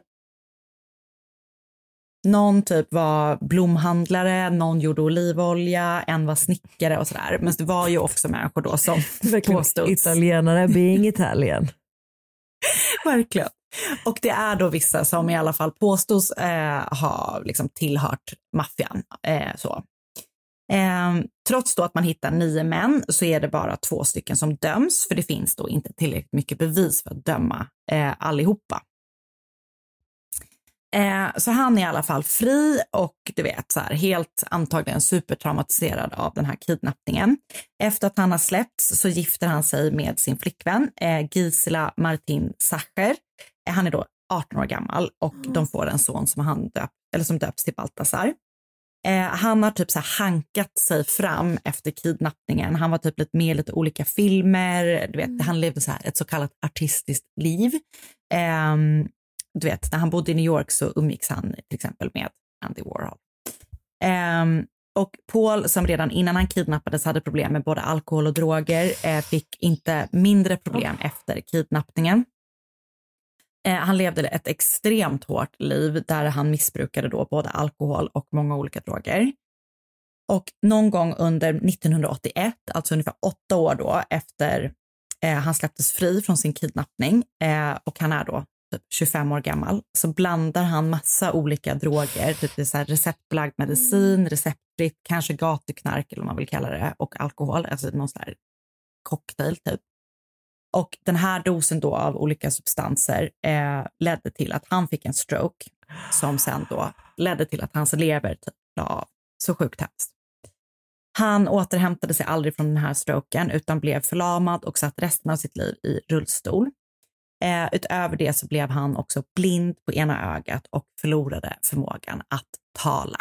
Någon typ var blomhandlare, någon gjorde olivolja, en var snickare och sådär. Men det var ju också människor då som påstods. Italienare being Italian. Verkligen. Och det är då vissa som i alla fall påstods eh, ha liksom tillhört maffian. Eh, så. Eh, trots då att man hittar nio män så är det bara två stycken som döms, för det finns då inte tillräckligt mycket bevis för att döma eh, allihopa. Eh, så han är i alla fall fri och du vet så här, helt antagligen supertraumatiserad av den här kidnappningen. Efter att han har släppts så gifter han sig med sin flickvän eh, Gisela Martin Sacher. Eh, han är då arton år gammal och mm. de får en son som han döp, eller som döps till Baltasar. Eh, han har typ så här hankat sig fram efter kidnappningen. Han var typ lite med i lite olika filmer. Du vet, mm. han levde så här ett så kallat artistiskt liv. Eh, du vet, när han bodde i New York så umgicks han till exempel med Andy Warhol. Eh, och Paul, som redan innan han kidnappades hade problem med både alkohol och droger, eh, fick inte mindre problem oh. efter kidnappningen. Eh, han levde ett extremt hårt liv där han missbrukade då både alkohol och många olika droger. Och någon gång under nittonhundraåttioett, alltså ungefär åtta år då efter eh, han släpptes fri från sin kidnappning eh, och han är då typ tjugofem år gammal, så blandar han massa olika droger, typ så här receptbelagd medicin, receptfritt, kanske gatuknark eller vad man vill kalla det, och alkohol, alltså någon sån här cocktail typ. Och den här dosen då av olika substanser eh, ledde till att han fick en stroke som sen då ledde till att hans lever typ la av. Så sjukt hemskt. Han återhämtade sig aldrig från den här stroken utan blev förlamad och satt resten av sitt liv i rullstol. Eh, utöver det så blev han också blind på ena ögat och förlorade förmågan att tala.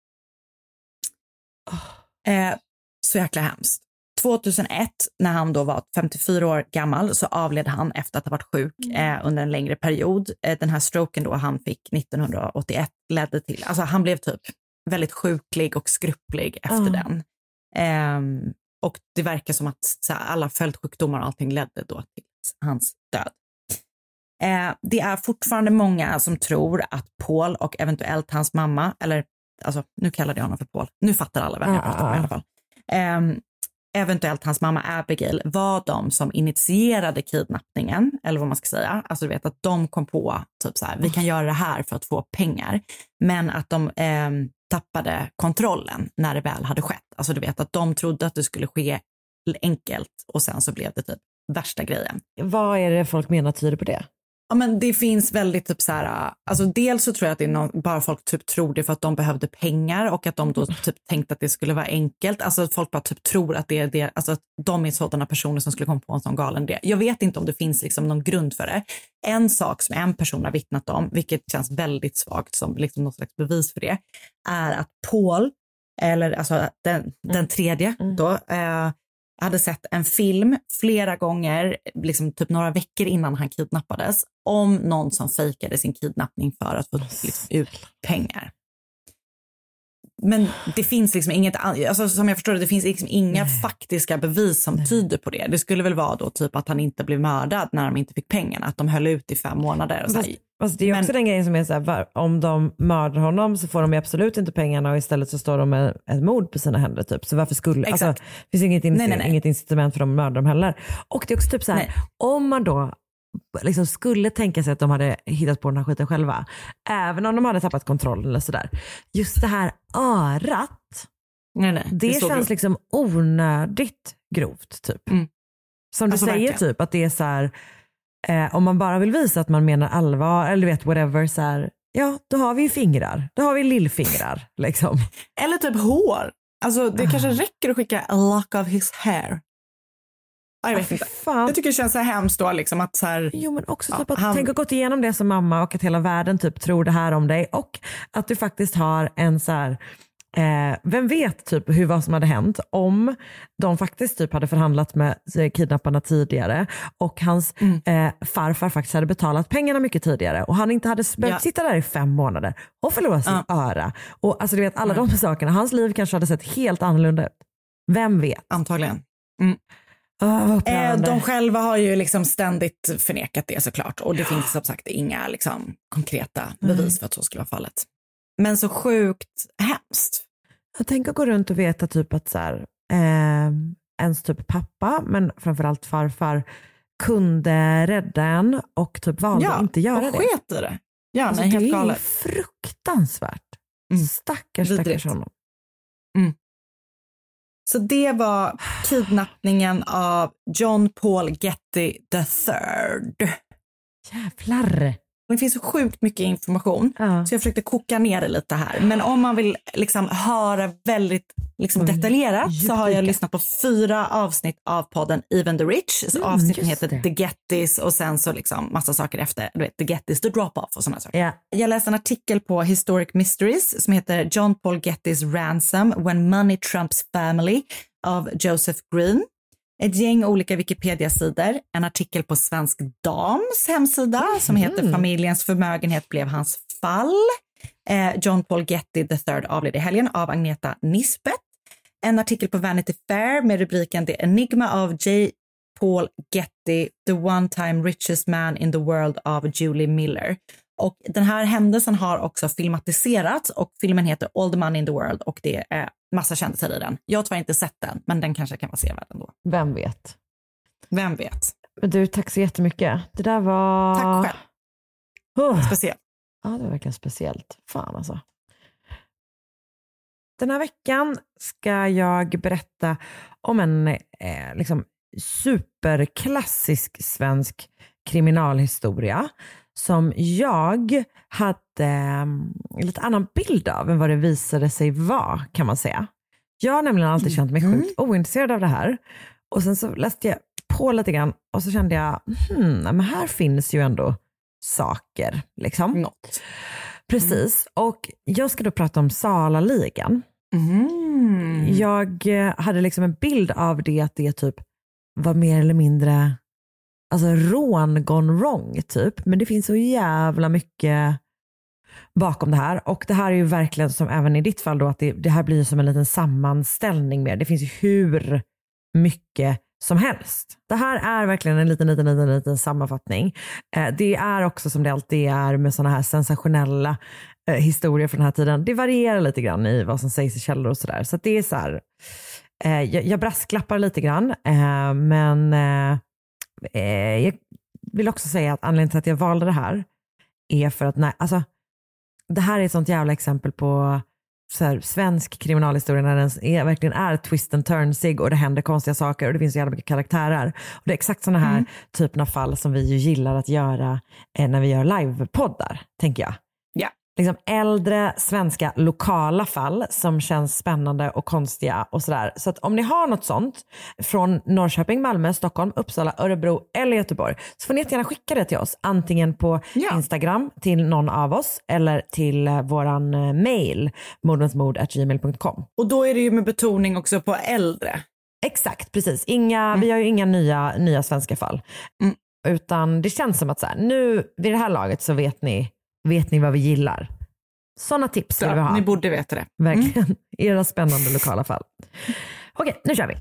Oh. Eh, så jäkla hemskt. tjugohundraett, när han då var femtiofyra år gammal, så avled han efter att ha varit sjuk eh, under en längre period. Eh, den här stroken då han fick nittonhundraåttioett ledde till, alltså han blev typ väldigt sjuklig och skrupplig efter oh. den. Eh, och det verkar som att så här, alla följdsjukdomar och allting ledde då till hans död. Eh, det är fortfarande många som tror att Paul och eventuellt hans mamma, eller alltså nu kallade jag honom för Paul, nu fattar alla vem jag pratar om i alla fall. Eh, eventuellt hans mamma Abigail var de som initierade kidnappningen, eller vad man ska säga. Alltså du vet att de kom på typ så här, vi kan göra det här för att få pengar. Men att de eh, tappade kontrollen när det väl hade skett. Alltså du vet att de trodde att det skulle ske enkelt och sen så blev det typ värsta grejen. Vad är det folk menar tyder på det? Ja, men det finns väldigt typ så här, alltså dels så tror jag att det är någon, bara folk typ tror det för att de behövde pengar och att de då typ tänkte att det skulle vara enkelt. Alltså att folk bara typ tror att det är det, alltså att de är sådana personer som skulle komma på en sån galen idé. Jag vet inte om det finns liksom någon grund för det. En sak som en person har vittnat om, vilket känns väldigt svagt som liksom något slags bevis för det, är att Paul, eller alltså den, mm. den tredje då, eh, hade sett en film flera gånger, liksom typ några veckor innan han kidnappades, om någon som fejkade sin kidnappning för att få liksom ut pengar. Men det finns liksom inget, alltså som jag förstår det, det finns liksom inga Nej. faktiska bevis som Nej. tyder på det. Det skulle väl vara då typ att han inte blev mördad när de inte fick pengarna, att de höll ut i fem månader. Och så fast, fast det är också Men, den grejen som är så här, om de mördar honom så får de absolut inte pengarna och istället så står de med ett mord på sina händer typ. Så varför skulle, alltså det finns inget, inc- nej, nej, nej. inget incitament för dem att mörda dem heller. Och det är också typ så här, nej. om man då liksom skulle tänka sig att de hade hittat på den här skiten själva, även om de hade tappat kontrollen eller sådär. Just det här örat, nej, nej, det, det känns grovt. liksom onödigt grovt typ. Mm. Som du alltså, säger verkligen. Typ att det är så här, eh, om man bara vill visa att man menar allvar eller du vet whatever så här, ja då har vi ju fingrar, då har vi lillfingrar liksom. Eller typ hår. Alltså det uh. kanske räcker att skicka a lock of his hair. Jag vet inte. Jag tycker det känns så hemskt då liksom att så här, jo men också typ ja, att han... tänk att gått igenom det som mamma och att hela världen typ tror det här om dig och att du faktiskt har en så här eh, vem vet typ hur vad som hade hänt om de faktiskt typ hade förhandlat med kidnapparna tidigare och hans mm. eh, farfar faktiskt hade betalat pengarna mycket tidigare och han inte hade behövt ja. sitta där i fem månader och förlora sin ja. öra och alltså du vet alla mm. de sakerna, hans liv kanske hade sett helt annorlunda ut. Vem vet? Antagligen. Mm. Oh, eh, de själva har ju liksom ständigt förnekat det såklart och det finns som sagt inga liksom konkreta bevis mm. för att så skulle vara fallet. Men så sjukt hemskt. Jag tänker gå runt och veta typ att så här, eh, ens typ pappa men framförallt farfar kunde rädda en och typ valde ja, att inte göra och det. Sket det. Ja, alltså, nej, helt det galet. är fruktansvärt. Mm. Stackars, stackars honom. Mm. Så det var kidnappningen av John Paul Getty the third. Jävlar. Det finns så sjukt mycket information ja. så jag försökte koka ner det lite här. Men om man vill liksom höra väldigt liksom detaljerat mm, så har jag lyssnat på fyra avsnitt av podden Even the Rich. Så mm, avsnitten heter det. The Gettys och sen så liksom massa saker efter. Du vet, The Gettys, The Drop-Off och sådana saker. Yeah. Jag läste en artikel på Historic Mysteries som heter John Paul Getty's Ransom When Money Trumps Family av Joseph Green. Ett gäng olika Wikipedia-sidor, en artikel på Svensk Dams hemsida mm. som heter Familjens förmögenhet blev hans fall. Eh, John Paul Getty the third avled i helgen av Agneta Nisbet. En artikel på Vanity Fair med rubriken The Enigma of J. Paul Getty, the one-time richest man in the world av Julie Miller. Och den här händelsen har också filmatiserats och filmen heter All the Money in the World och det är massa kändisar i den. Jag har tyvärr inte sett den, men den kanske kan vara sevärd ändå. Vem vet? Vem vet? Du, tack så jättemycket. Det där var... Tack själv. Oh. Speciellt. Ja, det var verkligen speciellt. Fan alltså. Den här veckan ska jag berätta om en eh, liksom superklassisk svensk kriminalhistoria som jag hade en lite annan bild av än vad det visade sig vara, kan man säga. Jag har nämligen alltid känt mig Mm. sjukt ointresserad av det här. Och sen så läste jag på lite grann och så kände jag, hmm, men här finns ju ändå saker. Liksom. Något. Precis, och jag ska då prata om Salaligan. Mm. Jag eh, hade liksom en bild av det, att det typ var mer eller mindre alltså rån gone wrong typ. Men det finns så jävla mycket bakom det här. Och det här är ju verkligen som även i ditt fall då, att det, det här blir som en liten sammanställning med. Det finns ju hur mycket som helst. Det här är verkligen en liten, liten, liten, liten sammanfattning. Eh, det är också som det alltid är med sådana här sensationella eh, historier från den här tiden. Det varierar lite grann i vad som sägs i källor och sådär. Så att det är så här, eh, jag, jag brasklappar lite grann. Eh, men eh, eh, jag vill också säga att anledningen till att jag valde det här är för att nej, alltså, det här är ett sånt jävla exempel på så här, svensk kriminalhistoria när den är, verkligen är twist and turn-sig och det händer konstiga saker och det finns så jävla mycket karaktärer. Och det är exakt sådana här mm. typen av fall som vi ju gillar att göra eh, när vi gör livepoddar, tänker jag. Ja. Liksom äldre svenska lokala fall som känns spännande och konstiga och sådär. Så att om ni har något sånt från Norrköping, Malmö, Stockholm, Uppsala, Örebro eller Göteborg så får ni gärna skicka det till oss. Antingen på ja. Instagram till någon av oss eller till våran mail mordmensmord at gmail dot com. Och då är det ju med betoning också på äldre. Exakt, precis. Inga, mm. Vi har ju inga nya, nya svenska fall. Mm. Utan det känns som att så här, nu vid det här laget så vet ni Vet ni vad vi gillar? Sådana tips ska ja, vi ha. Ni borde veta det. Verkligen. Mm. Era spännande lokala fall. Okej, nu kör vi.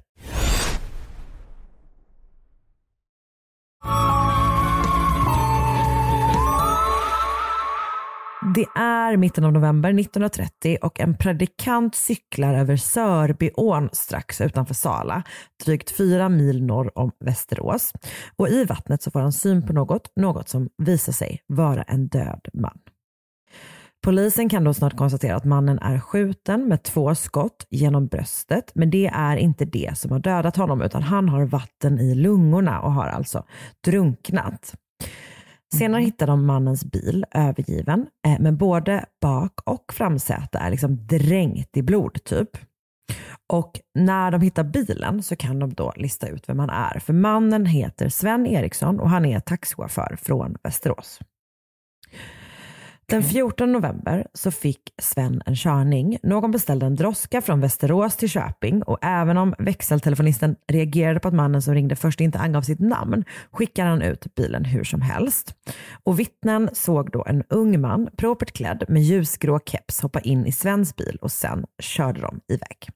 Det är mitten av november nittonhundratrettio och en predikant cyklar över Sörbyån strax utanför Sala, drygt fyra mil norr om Västerås. Och i vattnet så får han syn på något, något som visar sig vara en död man. Polisen kan då snart konstatera att mannen är skjuten med två skott genom bröstet, men det är inte det som har dödat honom utan han har vatten i lungorna och har alltså drunknat. Senare hittar de mannens bil övergiven, eh, men både bak- och framsäte är liksom dränkt i blod typ. Och när de hittar bilen så kan de då lista ut vem han är. För mannen heter Sven Eriksson och han är taxichaufför från Västerås. Den fjortonde november så fick Sven en körning. Någon beställde en droska från Västerås till Köping och även om växeltelefonisten reagerade på att mannen som ringde först inte angav sitt namn skickade han ut bilen hur som helst. Och vittnen såg då en ung man, propert klädd med ljusgrå keps, hoppa in i Svens bil och sen körde de iväg.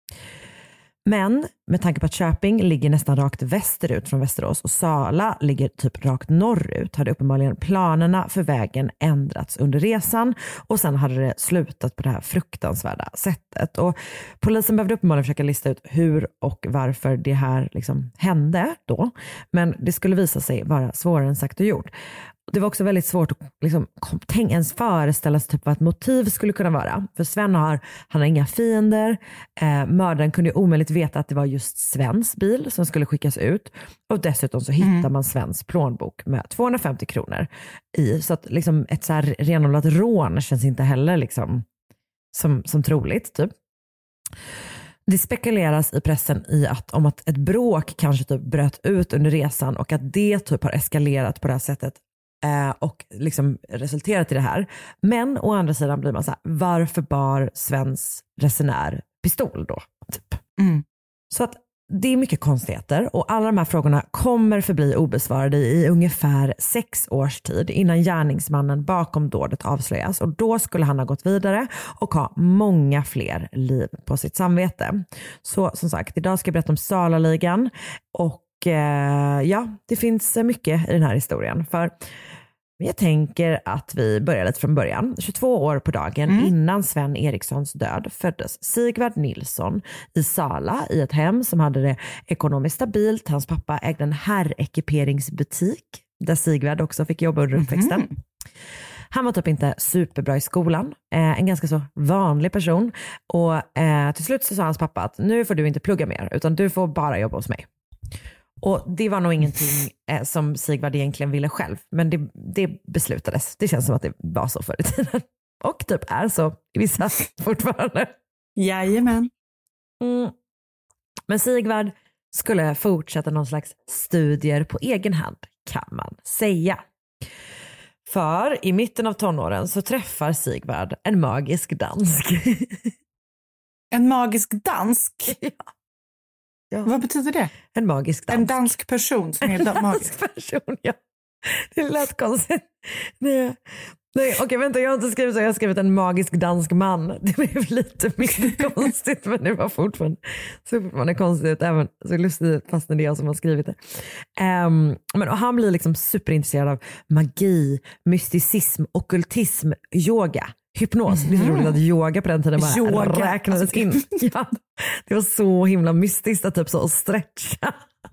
Men med tanke på att Köping ligger nästan rakt västerut från Västerås och Sala ligger typ rakt norrut hade uppenbarligen planerna för vägen ändrats under resan och sen hade det slutat på det här fruktansvärda sättet. Och polisen behövde uppenbarligen försöka lista ut hur och varför det här liksom hände då. Men det skulle visa sig vara svårare än sagt och gjort. Det var också väldigt svårt att liksom, tänk, ens föreställa sig typ vad ett motiv skulle kunna vara. För Sven har, han har inga fiender. Eh, mördaren kunde ju omöjligt veta att det var just Svens bil som skulle skickas ut. Och dessutom så hittar mm. man Svens plånbok med tvåhundrafemtio kronor i. Så att liksom, ett så här renodlat rån känns inte heller liksom, som, som troligt typ. Det spekuleras i pressen i att om att ett bråk kanske typ bröt ut under resan och att det typ har eskalerat på det här sättet. Eh, och liksom resulterat i det här. Men å andra sidan blir man så här, varför bar Svens resenär pistol då? Typ. Mm. Så att det är mycket konstigheter och alla de här frågorna kommer förbli obesvarade i ungefär sex års tid innan gärningsmannen bakom dådet avslöjas och då skulle han ha gått vidare och ha många fler liv på sitt samvete. Så som sagt, idag ska jag berätta om Salaligan och ja, det finns mycket i den här historien. För jag tänker att vi börjar lite från början. tjugotvå år på dagen mm. innan Sven Erikssons död föddes Sigvard Nilsson i Sala i ett hem som hade det ekonomiskt stabilt. Hans pappa ägde en herrekiperingsbutik där Sigvard också fick jobba under uppväxten. Mm. Han var typ inte superbra i skolan. Eh, en ganska så vanlig person. Och eh, till slut så sa hans pappa att nu får du inte plugga mer utan du får bara jobba hos mig. Och det var nog ingenting eh, som Sigvard egentligen ville själv. Men det, det beslutades. Det känns som att det var så förr i tiden. Och typ är så i vissa fortfarande. Jajamän. Mm. Men Sigvard skulle fortsätta någon slags studier på egen hand, kan man säga. För i mitten av tonåren så träffar Sigvard en magisk dansk. En magisk dansk? Ja. Ja. Vad betyder det? En magisk dansk. En dansk person som är en magisk. dansk person, ja. Det lät konstigt. Nej, nej, okej, vänta, jag har inte skrivit så. Jag har skrivit en magisk dansk man. Det blev lite mer konstigt, men det var fortfarande så fortfarande konstigt. Även så lustigt, fast det är jag som har skrivit det. Um, men och han blir liksom superintresserad av magi, mysticism, ockultism, yoga, hypnos. Mm. Det är så roligt att yoga på den tiden bara yoga. räknades alltså, in. Ja, det var så himla mystiskt att typ så att stretcha.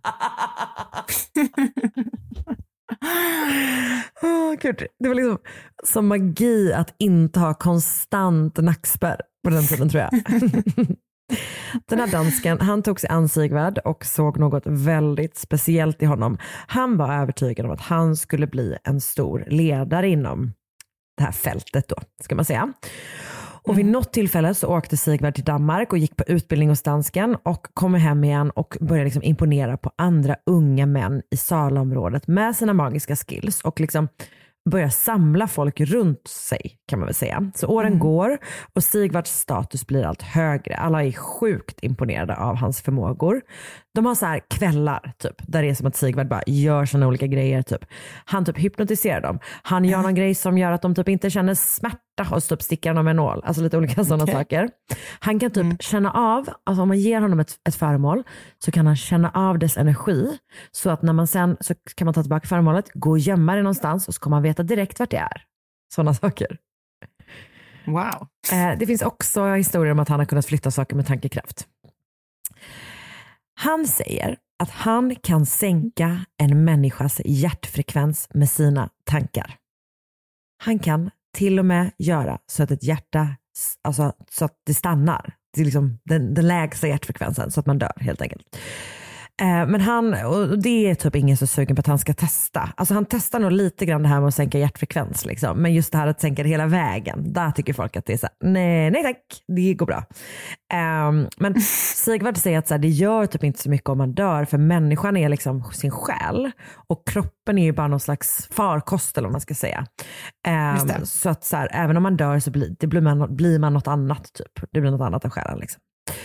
Oh, Gud. Det var liksom som magi att inte ha konstant nackspärr på den tiden, tror jag. Den här dansken, han tog sig an Sigvard och såg något väldigt speciellt i honom. Han var övertygad om att han skulle bli en stor ledare inom det här fältet då, ska man säga. Och vid något tillfälle så åkte Sigvard till Danmark och gick på utbildning hos dansken och kom hem igen och började liksom imponera på andra unga män i Salaområdet med sina magiska skills och liksom börja samla folk runt sig, kan man väl säga. Så åren mm. går och Sigvards status blir allt högre. Alla är sjukt imponerade av hans förmågor. De har så här kvällar typ, där det är som att Sigvard bara gör såna olika grejer typ. Han typ hypnotiserar dem. Han gör någon grej som gör att de typ inte känner smärta och så typ stickar dem med en nål. Alltså lite olika sådana okay. saker. Han kan typ mm. känna av, alltså om man ger honom ett, ett föremål så kan han känna av dess energi. Så att när man sen, så kan man ta tillbaka föremålet, gå och gömma det någonstans och så kommer man veta direkt vart det är. Sådana saker. Wow. Eh, det finns också historier om att han har kunnat flytta saker med tankekraft. Han säger att han kan sänka en människas hjärtfrekvens med sina tankar. Han kan till och med göra så att ett hjärta, alltså så att det stannar. Det är liksom den, den lägsta hjärtfrekvensen så att man dör helt enkelt. Eh, men han, och det är typ ingen så sugen på att han ska testa. Alltså han testar nog lite grann det här med att sänka hjärtfrekvens liksom. Men just det här att sänka det hela vägen, där tycker folk att det är så här, nej, nej tack, det går bra. Eh, men Sigvard säger att så här, det gör typ inte så mycket om man dör, för människan är liksom sin själ och kroppen är ju bara någon slags farkost eller vad man ska säga. Eh, så att så här, även om man dör så blir, det blir, man, blir man något annat typ. Det blir något annat av själen liksom.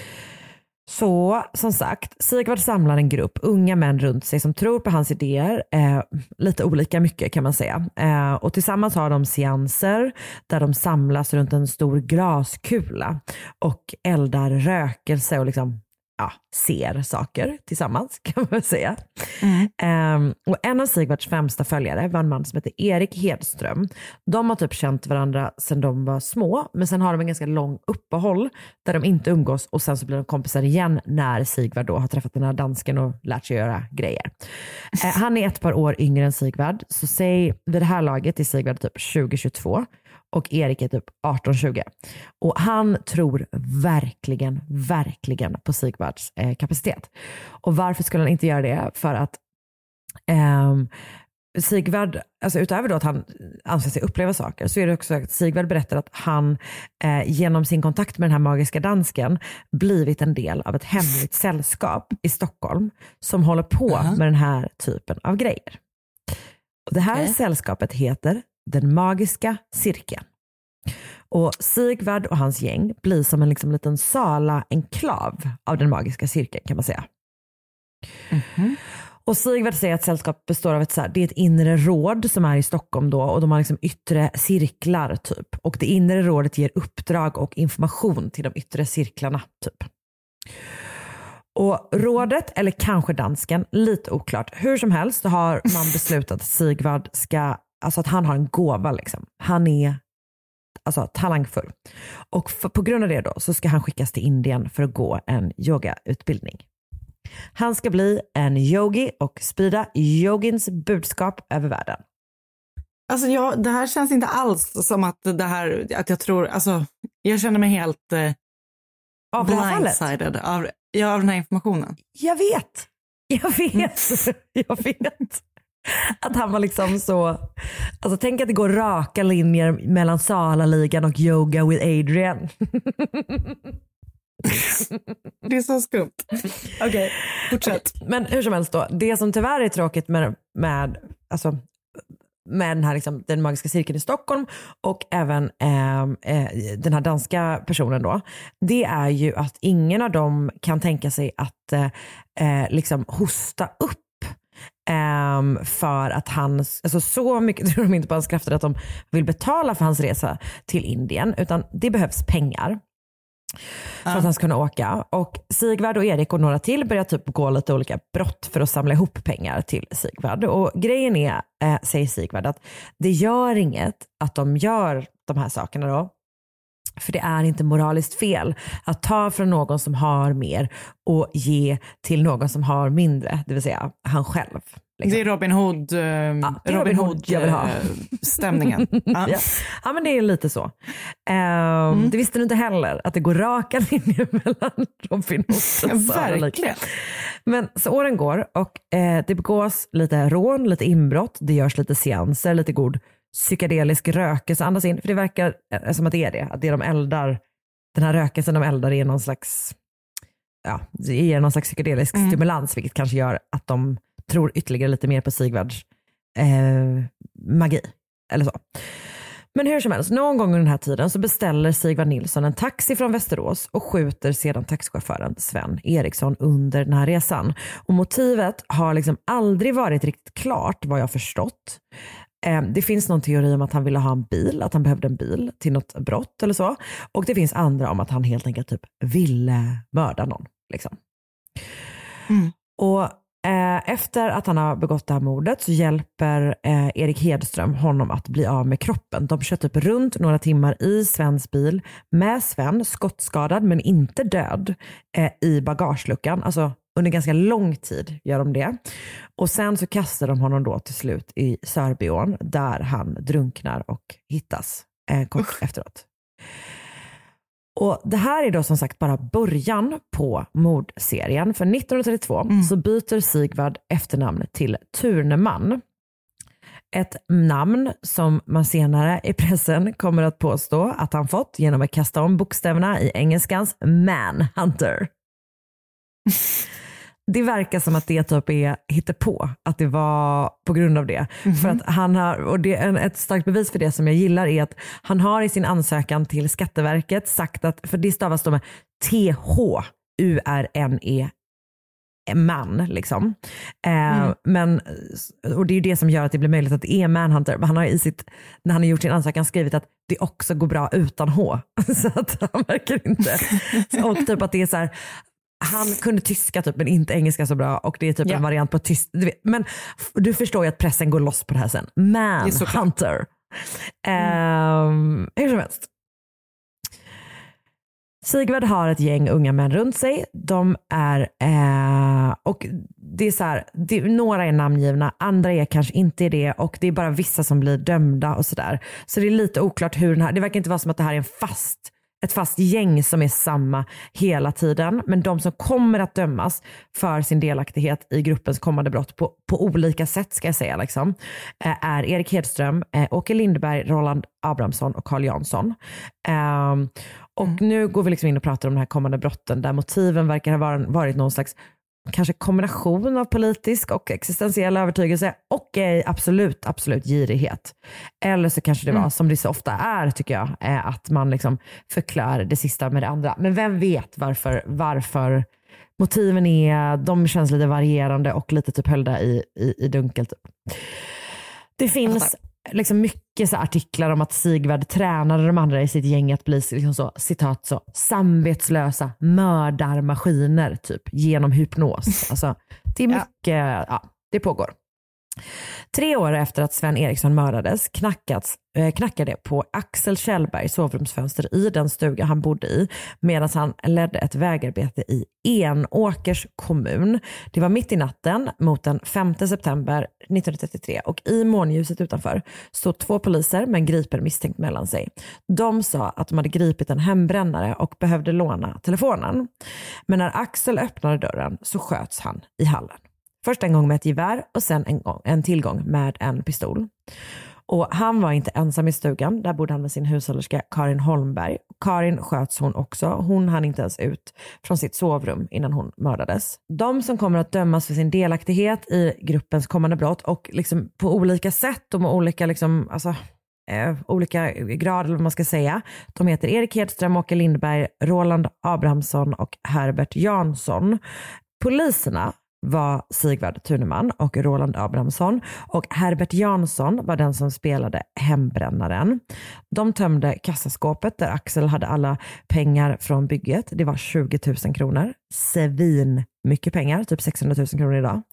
Så som sagt, Sigvard samlar en grupp unga män runt sig som tror på hans idéer, eh, lite olika mycket kan man säga. Eh, och tillsammans har de seanser där de samlas runt en stor glaskula och eldar rökelse och liksom ja, ser saker tillsammans kan man väl säga. Mm. Um, och en av Sigvards främsta följare var en man som heter Erik Hedström. De har typ känt varandra sedan de var små, men sen har de en ganska lång uppehåll där de inte umgås och sen så blir de kompisar igen när Sigvard då har träffat den här dansken och lärt sig göra grejer. Uh, han är ett par år yngre än Sigvard, så säg vid det här laget är Sigvard typ tjugo tjugotvå. Och Erik är typ arton tjugo. Och han tror verkligen, verkligen på Sigvards eh, kapacitet. Och varför skulle han inte göra det? För att eh, Sigvard, alltså utöver då att han anser sig uppleva saker, så är det också att Sigvard berättar att han eh, genom sin kontakt med den här magiska dansken blivit en del av ett hemligt sällskap i Stockholm som håller på uh-huh. med den här typen av grejer. Och det här okay. sällskapet heter Den magiska cirkeln. Och Sigvard och hans gäng blir som en liksom liten sala enklav av den magiska cirkeln kan man säga. Mm-hmm. Och Sigvard säger att sällskapet består av ett, så här, det är ett inre råd som är i Stockholm då, och de har liksom yttre cirklar typ. Och det inre rådet ger uppdrag och information till de yttre cirklarna typ. Och rådet, eller kanske dansken, lite oklart. Hur som helst har man beslutat att Sigvard ska, alltså att han har en gåva liksom. Han är alltså talangfull. Och för, på grund av det då så ska han skickas till Indien för att gå en yogautbildning. Han ska bli en yogi och sprida yogins budskap över världen. Alltså jag, det här känns inte alls som att det här, att jag tror, alltså jag känner mig helt eh, av blindsided av, ja, av den här informationen. Jag vet, jag vet, jag vet. Att han var liksom så, alltså tänk att det går raka linjer mellan Salaligan och Yoga with Adrian. Det är så skumt. Okej, okay, fortsätt. Okay. Men hur som helst då, det som tyvärr är tråkigt med, med, alltså, med den här liksom, den magiska cirkeln i Stockholm och även eh, eh, den här danska personen då, det är ju att ingen av dem kan tänka sig att eh, liksom hosta upp Um, för att han, alltså så mycket tror de inte på hans krafter att de vill betala för hans resa till Indien, utan det behövs pengar för uh. att han ska kunna åka. Och Sigvard och Erik och några till börjar typ gå lite olika brott för att samla ihop pengar till Sigvard. Och grejen är, eh, säger Sigvard, att det gör inget att de gör de här sakerna då. För det är inte moraliskt fel att ta från någon som har mer och ge till någon som har mindre, det vill säga han själv. Liksom. Det är Robin Hood, eh, ja, Robin Robin Hood, Hood jag vill ha. Eh, stämningen. ja. ja, men det är lite så. Um, mm. Det visste du inte heller, att det går raka linjer mellan Robin Hood och Sara. Verkligen. Men så åren går och eh, det begås lite rån, lite inbrott, det görs lite seanser, lite god psykedelisk rökelse andas in, för det verkar som att det är det, att det är de eldar, den här rökelsen de eldar är någon slags, ja, det ger någon slags psykedelisk mm. stimulans, vilket kanske gör att de tror ytterligare lite mer på Sigvards eh, magi eller så. Men hur som helst, någon gång under den här tiden så beställer Sigvard Nilsson en taxi från Västerås och skjuter sedan taxichauffören Sven Eriksson under den här resan. Och motivet har liksom aldrig varit riktigt klart, vad jag förstått. Det finns någon teori om att han ville ha en bil, att han behövde en bil till något brott eller så. Och det finns andra om att han helt enkelt typ ville mörda någon. Liksom. Mm. Och eh, efter att han har begått det här mordet så hjälper eh, Erik Hedström honom att bli av med kroppen. De kör typ runt några timmar i Svens bil med Sven, skottskadad men inte död, eh, i bagageluckan. Alltså under ganska lång tid gör de det. Och sen så kastar de honom då till slut i Sörbyån där han drunknar och hittas eh, kort Usch. efteråt. Och det här är då som sagt bara början på mordserien. För nittonhundratrettiotvå mm. så byter Sigvard efternamn till Turneman. Ett namn som man senare i pressen kommer att påstå att han fått genom att kasta om bokstäverna i engelskans Manhunter. Det verkar som att det typ är hittepå, att det var på grund av det. Mm-hmm. För att han har, och det är ett starkt bevis för det som jag gillar är att han har i sin ansökan till Skatteverket sagt att, för det stavas då med T H U R N E man liksom. Mm. Eh, men, och det är ju det som gör att det blir möjligt att det är Manhunter. Men han har i sitt, när han har gjort sin ansökan skrivit att det också går bra utan H. Så att han verkar inte. Och typ att det är så här, han kunde tyska typ men inte engelska så bra och det är typ ja. en variant på tyst. Du vet, men du förstår ju att pressen går loss på det här sen. Manhunter. Mm. Um, hur som helst. Sigvard har ett gäng unga män runt sig. De är eh, och det är så här, det, några är namngivna, andra är kanske inte det och det är bara vissa som blir dömda och sådär. Så det är lite oklart hur den här, det verkar inte vara som att det här är en fast ett fast gäng som är samma hela tiden. Men de som kommer att dömas för sin delaktighet i gruppens kommande brott på, på olika sätt ska jag säga liksom, är Erik Hedström, Åke Lindberg, Roland Abrahamsson och Carl Jansson. Um, och mm. nu går vi liksom in och pratar om de här kommande brotten där motiven verkar ha varit någon slags kanske kombination av politisk och existentiell övertygelse och eh, absolut, absolut girighet. Eller så kanske det var, mm. som det så ofta är tycker jag, eh, att man liksom förklarar det sista med det andra. Men vem vet varför, varför motiven är, de känns lite varierande och lite typ höljda i, i, i dunkel. Typ. Det finns liksom mycket så artiklar om att Sigvard tränade de andra i sitt gäng att bli liksom så, citat så, samvetslösa mördarmaskiner typ genom hypnos. Alltså, det är mycket, ja. ja, det pågår. Tre år efter att Sven Eriksson mördades knackats, eh, knackade på Axel Kjellbergs sovrumsfönster i den stuga han bodde i medan han ledde ett vägarbete i Enåkers kommun. Det var mitt i natten mot den femte september nittonhundratrettiotre och i månljuset utanför stod två poliser med en gripen misstänkt mellan sig. De sa att de hade gripit en hembrännare och behövde låna telefonen. Men när Axel öppnade dörren så sköts han i hallen. Först en gång med ett gevär och sen en, gång, en tillgång med en pistol. Och han var inte ensam i stugan. Där bodde han med sin hushållerska Karin Holmberg. Karin sköts hon också. Hon hann inte ens ut från sitt sovrum innan hon mördades. De som kommer att dömas för sin delaktighet i gruppens kommande brott och liksom på olika sätt och med olika liksom, alltså, eh, olika grad eller vad man ska säga. De heter Erik Hedström, Åke Lindberg, Roland Abrahamsson och Herbert Jansson. Poliserna var Sigvard Thuneman och Roland Abrahamsson, och Herbert Jansson var den som spelade hembrännaren. De tömde kassaskåpet där Axel hade alla pengar från bygget. Det var tjugo tusen kronor. Svin mycket pengar, typ sexhundra tusen kronor idag.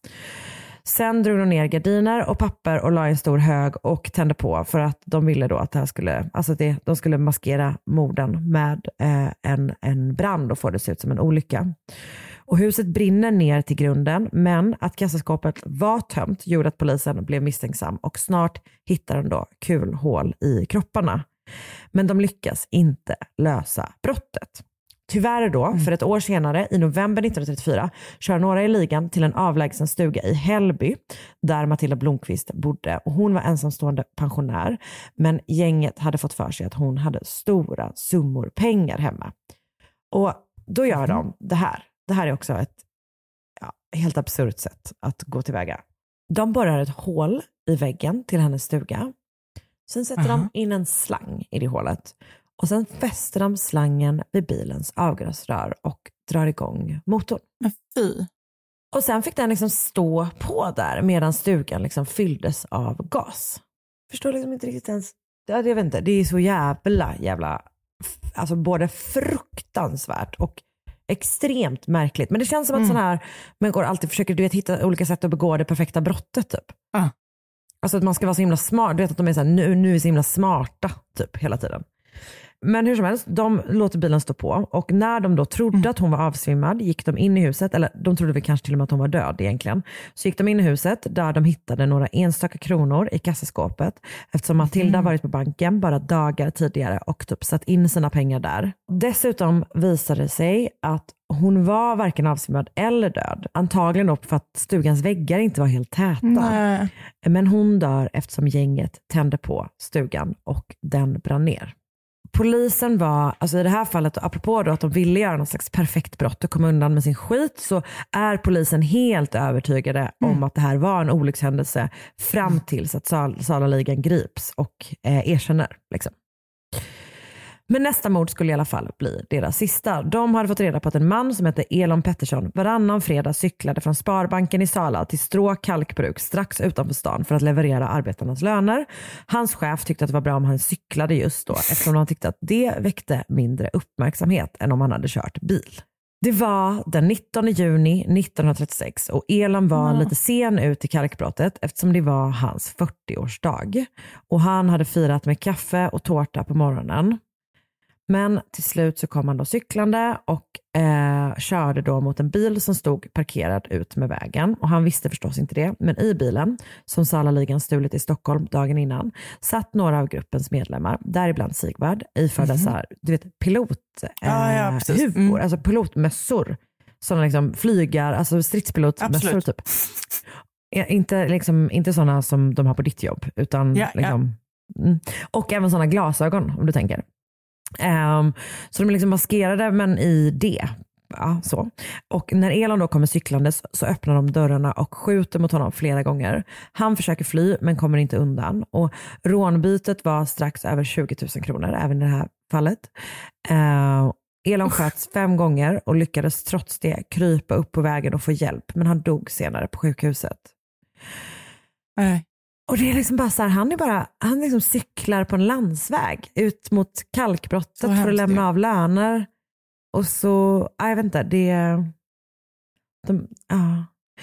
Sen drog de ner gardiner och papper och la en stor hög och tände på för att de ville då att det här skulle, alltså det, de skulle maskera morden med eh, en, en brand och få det se ut som en olycka. Och huset brinner ner till grunden, men att kassaskåpet var tömt gjorde att polisen blev misstänksam och snart hittade de då kulhål i kropparna. Men de lyckas inte lösa brottet. Tyvärr då, för ett år senare, i november nittonhundratrettiofyra, kör några i ligan till en avlägsen stuga i Hällby där Matilda Blomqvist bodde. Och hon var ensamstående pensionär, men gänget hade fått för sig att hon hade stora summor pengar hemma. Och då gör de det här. Det här är också ett ja, helt absurt sätt att gå tillväga. De borrar ett hål i väggen till hennes stuga. Sen sätter uh-huh. de in en slang i det hålet. Och sen fäster de slangen vid bilens avgasrör och drar igång motorn. Men fy. Och sen fick den liksom stå på där medan stugan liksom fylldes av gas. Förstår liksom inte riktigt ens. Jag vet inte, det är så jävla jävla alltså både fruktansvärt och extremt märkligt. Men det känns som att mm. sån här människor alltid försöker du vet, hitta olika sätt att begå det perfekta brottet typ. Ah. Alltså att man ska vara så himla smart. Du vet att de är så här, nu, nu är så himla smarta typ hela tiden. Men hur som helst, de låter bilen stå på. Och när de då trodde mm. att hon var avsvimmad gick de in i huset. Eller de trodde väl kanske till och med att hon var död egentligen. Så gick de in i huset där de hittade några enstaka kronor i kassaskåpet. Eftersom Matilda mm. varit på banken bara dagar tidigare och typ satt in sina pengar där. Dessutom visade det sig att hon var varken avsvimmad eller död. Antagligen då för att stugans väggar inte var helt täta. Nej. Men hon dör eftersom gänget tände på stugan och den brann ner. Polisen var, alltså i det här fallet, apropå då att de ville göra någon slags perfekt brott och komma undan med sin skit, så är polisen helt övertygade mm. om att det här var en olyckshändelse fram tills att Sal- Salaligan grips och eh, erkänner liksom. Men nästa mord skulle i alla fall bli deras sista. De hade fått reda på att en man som hette Elon Pettersson varannan fredag cyklade från Sparbanken i Sala till Strå kalkbruk strax utanför stan för att leverera arbetarnas löner. Hans chef tyckte att det var bra om han cyklade just då, eftersom han tyckte att det väckte mindre uppmärksamhet än om han hade kört bil. Det var den nittonde juni nittonhundratrettiosex och Elon var mm. lite sen ut till kalkbrottet eftersom det var hans fyrtioårsdag. Och han hade firat med kaffe och tårta på morgonen. Men till slut så kom han då cyklande och eh, körde då mot en bil som stod parkerad ut med vägen. Och han visste förstås inte det. Men i bilen, som Salaligan stulit i Stockholm dagen innan, satt några av gruppens medlemmar, däribland Sigvard, iförda mm-hmm. så här, du vet, pilot eh, ja, ja, huvor, mm. alltså pilotmössor. Sådana liksom flygar, alltså stridspilotmössor typ. Inte, liksom, inte sådana som de har på ditt jobb, utan ja, liksom, ja. Mm. Och även sådana glasögon om du tänker. Um, så de är liksom maskerade men i det. Ja, så. Och när Elon då kommer cyklandes så öppnar de dörrarna och skjuter mot honom flera gånger. Han försöker fly men kommer inte undan. Och rånbytet var strax över tjugo tusen kronor även i det här fallet. Uh, Elon sköts fem gånger och lyckades trots det krypa upp på vägen och få hjälp. Men han dog senare på sjukhuset. Nej. Och det är liksom bara så här, han är bara, han liksom cyklar på en landsväg ut mot kalkbrottet för att lämna av löner. Och så, jag vet inte, det de, ja.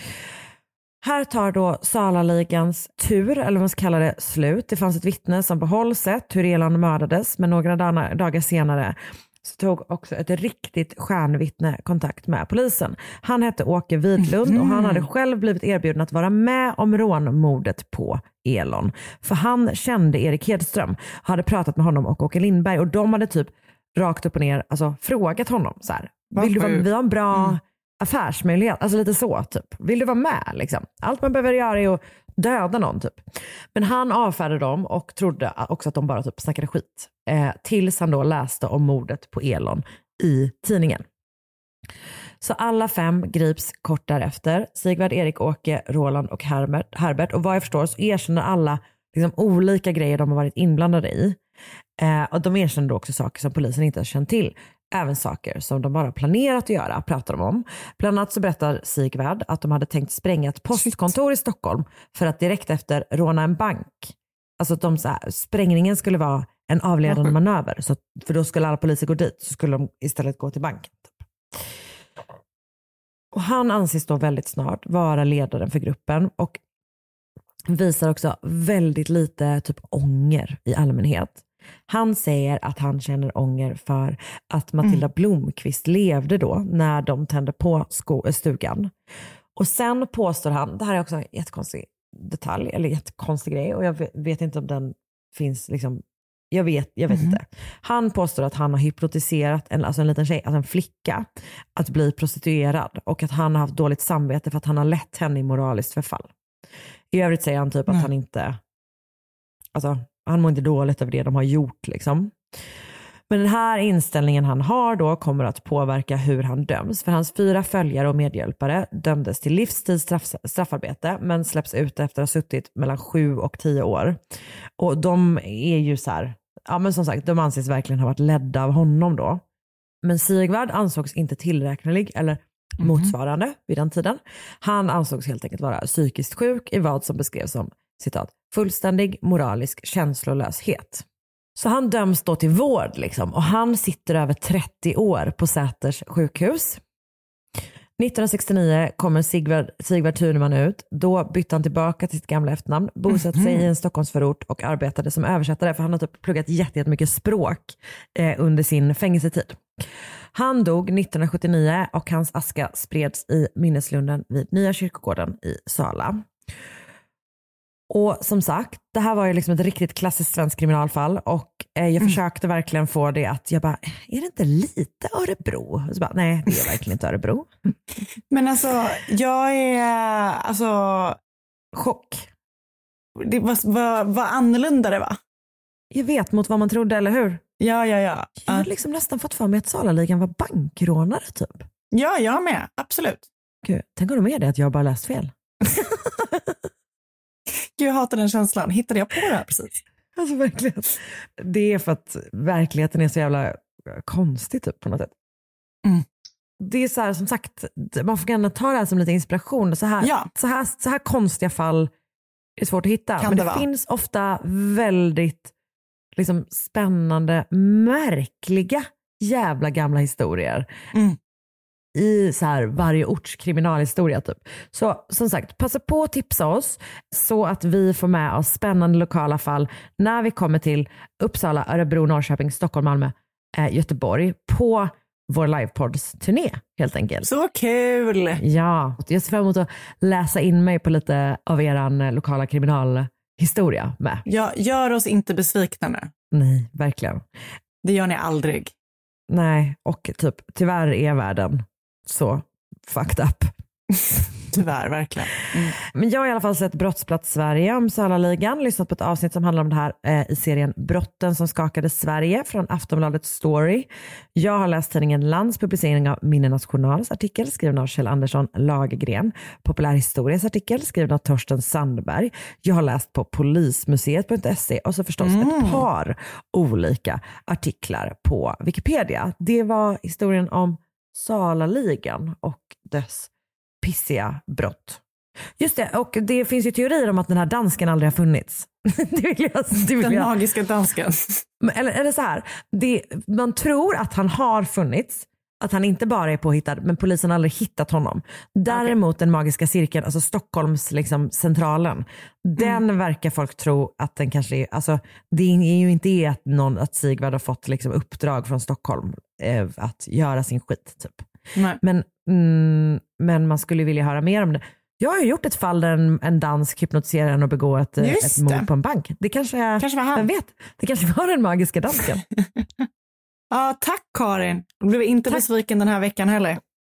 Här tar då Salaligans tur, eller vad man ska kalla det, slut. Det fanns ett vittne som på håll sett hur Elon mördades, men några dagar senare så tog också ett riktigt stjärnvittne kontakt med polisen. Han hette Åke Widlund mm. och han hade själv blivit erbjuden att vara med om rånmordet på Elon. För han kände Erik Hedström, hade pratat med honom och Åke Lindberg och de hade typ rakt upp och ner alltså, frågat honom så här. Vill du vara, vi har en bra mm. affärsmöjlighet. Alltså lite så typ. Vill du vara med liksom? Allt man behöver göra är att döda någon typ. Men han avfärdade dem och trodde också att de bara typ snackade skit. Eh, tills han då läste om mordet på Elon i tidningen. Så alla fem grips kort därefter. Sigvard, Erik, Åke, Roland och Herbert. Herbert. Och vad jag förstår så erkänner alla liksom olika grejer de har varit inblandade i. Eh, och de erkänner också saker som polisen inte har känt till. Även saker som de bara planerat att göra, pratar de om. Bland annat så berättar Sigvard att de hade tänkt spränga ett postkontor i Stockholm för att direkt efter råna en bank. Alltså att de så här, sprängningen skulle vara en avledande manöver. Så att, för då skulle alla poliser gå dit, så skulle de istället gå till banken. Och han anses då väldigt snart vara ledaren för gruppen och visar också väldigt lite typ ånger i allmänhet. Han säger att han känner ånger för att Matilda mm. Blomqvist levde då när de tände på sko- stugan. Och sen påstår han, det här är också en jättekonstig detalj eller jättekonstig grej och jag vet, vet inte om den finns liksom, jag vet, jag vet mm. inte. Han påstår att han har hypnotiserat en, alltså en liten tjej, alltså en flicka att bli prostituerad och att han har haft dåligt samvete för att han har lett henne i moraliskt förfall. I övrigt säger han typ mm. att han inte, alltså han mår inte dåligt över det de har gjort liksom. Men den här inställningen han har då kommer att påverka hur han döms. För hans fyra följare och medhjälpare dömdes till livstids straff, straffarbete men släpps ut efter att ha suttit mellan sju och tio år. Och de är ju så här, ja men som sagt, de anses verkligen ha varit ledda av honom då. Men Sigvard ansågs inte tillräknelig eller motsvarande mm. vid den tiden. Han ansågs helt enkelt vara psykiskt sjuk i vad som beskrevs som citat, fullständig moralisk känslolöshet. Så han döms då till vård liksom, och han sitter över trettio år på Säters sjukhus. nittonhundrasextionio kommer Sigvard, Sigvard Thunman ut. Då bytte han tillbaka till sitt gamla efternamn, bosatte sig i en Stockholmsförort och arbetade som översättare för han har typ pluggat jättemycket språk eh, under sin fängelsetid. Han dog nittonhundrasjuttionio och hans aska spreds i minneslunden vid Nya kyrkogården i Sala. Och som sagt, det här var ju liksom ett riktigt klassiskt svenskt kriminalfall och eh, jag mm. försökte verkligen få det att jag bara, är det inte lite Örebro? Så bara, nej, det är verkligen inte Örebro. Men alltså, jag är alltså chock. Det var, var, var annorlunda det va? Jag vet, mot vad man trodde, eller hur? Ja, ja, ja. Jag har liksom nästan fått för mig att Salaligan var bankrånare typ. Ja, jag med. Absolut. Gud, tänk om de är det att jag bara läst fel. Gud, jag hatar den känslan. Hittade jag på det här precis? Alltså verkligen. Det är för att verkligheten är så jävla konstig typ på något sätt. Mm. Det är så här, som sagt, man får gärna ta det här som lite inspiration. Så här, ja. så här, så här konstiga fall är svårt att hitta. Kan Men det, det finns ofta väldigt liksom, spännande, märkliga jävla gamla historier. Mm. I så här varje orts kriminalhistoria typ. Så som sagt, passa på att tipsa oss så att vi får med oss spännande lokala fall när vi kommer till Uppsala, Örebro, Norrköping, Stockholm, Malmö, eh, Göteborg på vår livepodds-turné helt enkelt. Så kul! Ja, jag ser fram emot att läsa in mig på lite av eran lokala kriminalhistoria med. Ja, gör oss inte besvikna nu. Nej, verkligen. Det gör ni aldrig. Nej, och typ tyvärr är världen så fucked up. Tyvärr, verkligen. Mm. Men jag har i alla fall sett Brottsplats Sverige om Salaligan, lyssnat på ett avsnitt som handlar om det här eh, i serien Brotten som skakade Sverige från Aftonbladet Story. Jag har läst tidningen Lands publicering av Minnenas Journals artikel skriven av Kjell Andersson Lagergren, Populärhistorias artikel skriven av Torsten Sandberg. Jag har läst på polismuseet punkt se och så förstås mm. ett par olika artiklar på Wikipedia. Det var historien om Salaligan och dess pissiga brott. Just det, och det finns ju teorier om att den här dansken aldrig har funnits. det vill jag, det vill den jag. magiska dansken. Eller, eller så här, det, man tror att han har funnits, att han inte bara är påhittad, men polisen har aldrig hittat honom. Däremot okay. Den magiska cirkeln, alltså Stockholms liksom, centralen, den mm. verkar folk tro att den kanske är, alltså det är ju inte att någon, att Sigvard har fått liksom, uppdrag från Stockholm eh, att göra sin skit typ. Nej. Men, mm, men man skulle vilja höra mer om det. Jag har ju gjort ett fall där en, en dansk hypnotiserar en och begår ett, ett mord på en bank. Det kanske, är, kanske var han. Vem vet, det kanske var den magiska dansken. Ja, tack Karin. Du blev inte tack. besviken den här veckan heller.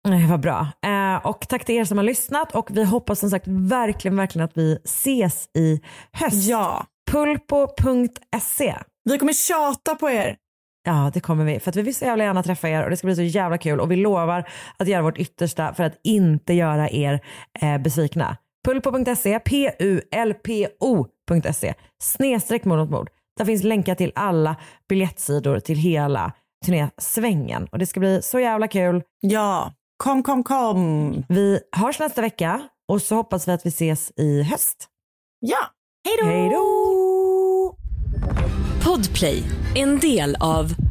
Nej, vad bra. Eh, och tack till er som har lyssnat och vi hoppas som sagt verkligen, verkligen att vi ses i höst. Ja. Pulpo punkt se. Vi kommer tjata på er. Ja, det kommer vi. För att vi vill så jävla gärna träffa er och det ska bli så jävla kul. Och vi lovar att göra vårt yttersta för att inte göra er eh, besvikna. Pulpo punkt se, P U L P O punkt se, snedstreck mord mot mord. Där finns länkar till alla biljettsidor till hela turnésvängen. Och det ska bli så jävla kul. Ja, kom, kom, kom. Vi hörs nästa vecka och så hoppas vi att vi ses i höst. Ja, hej då! Hej då! Podplay, en del av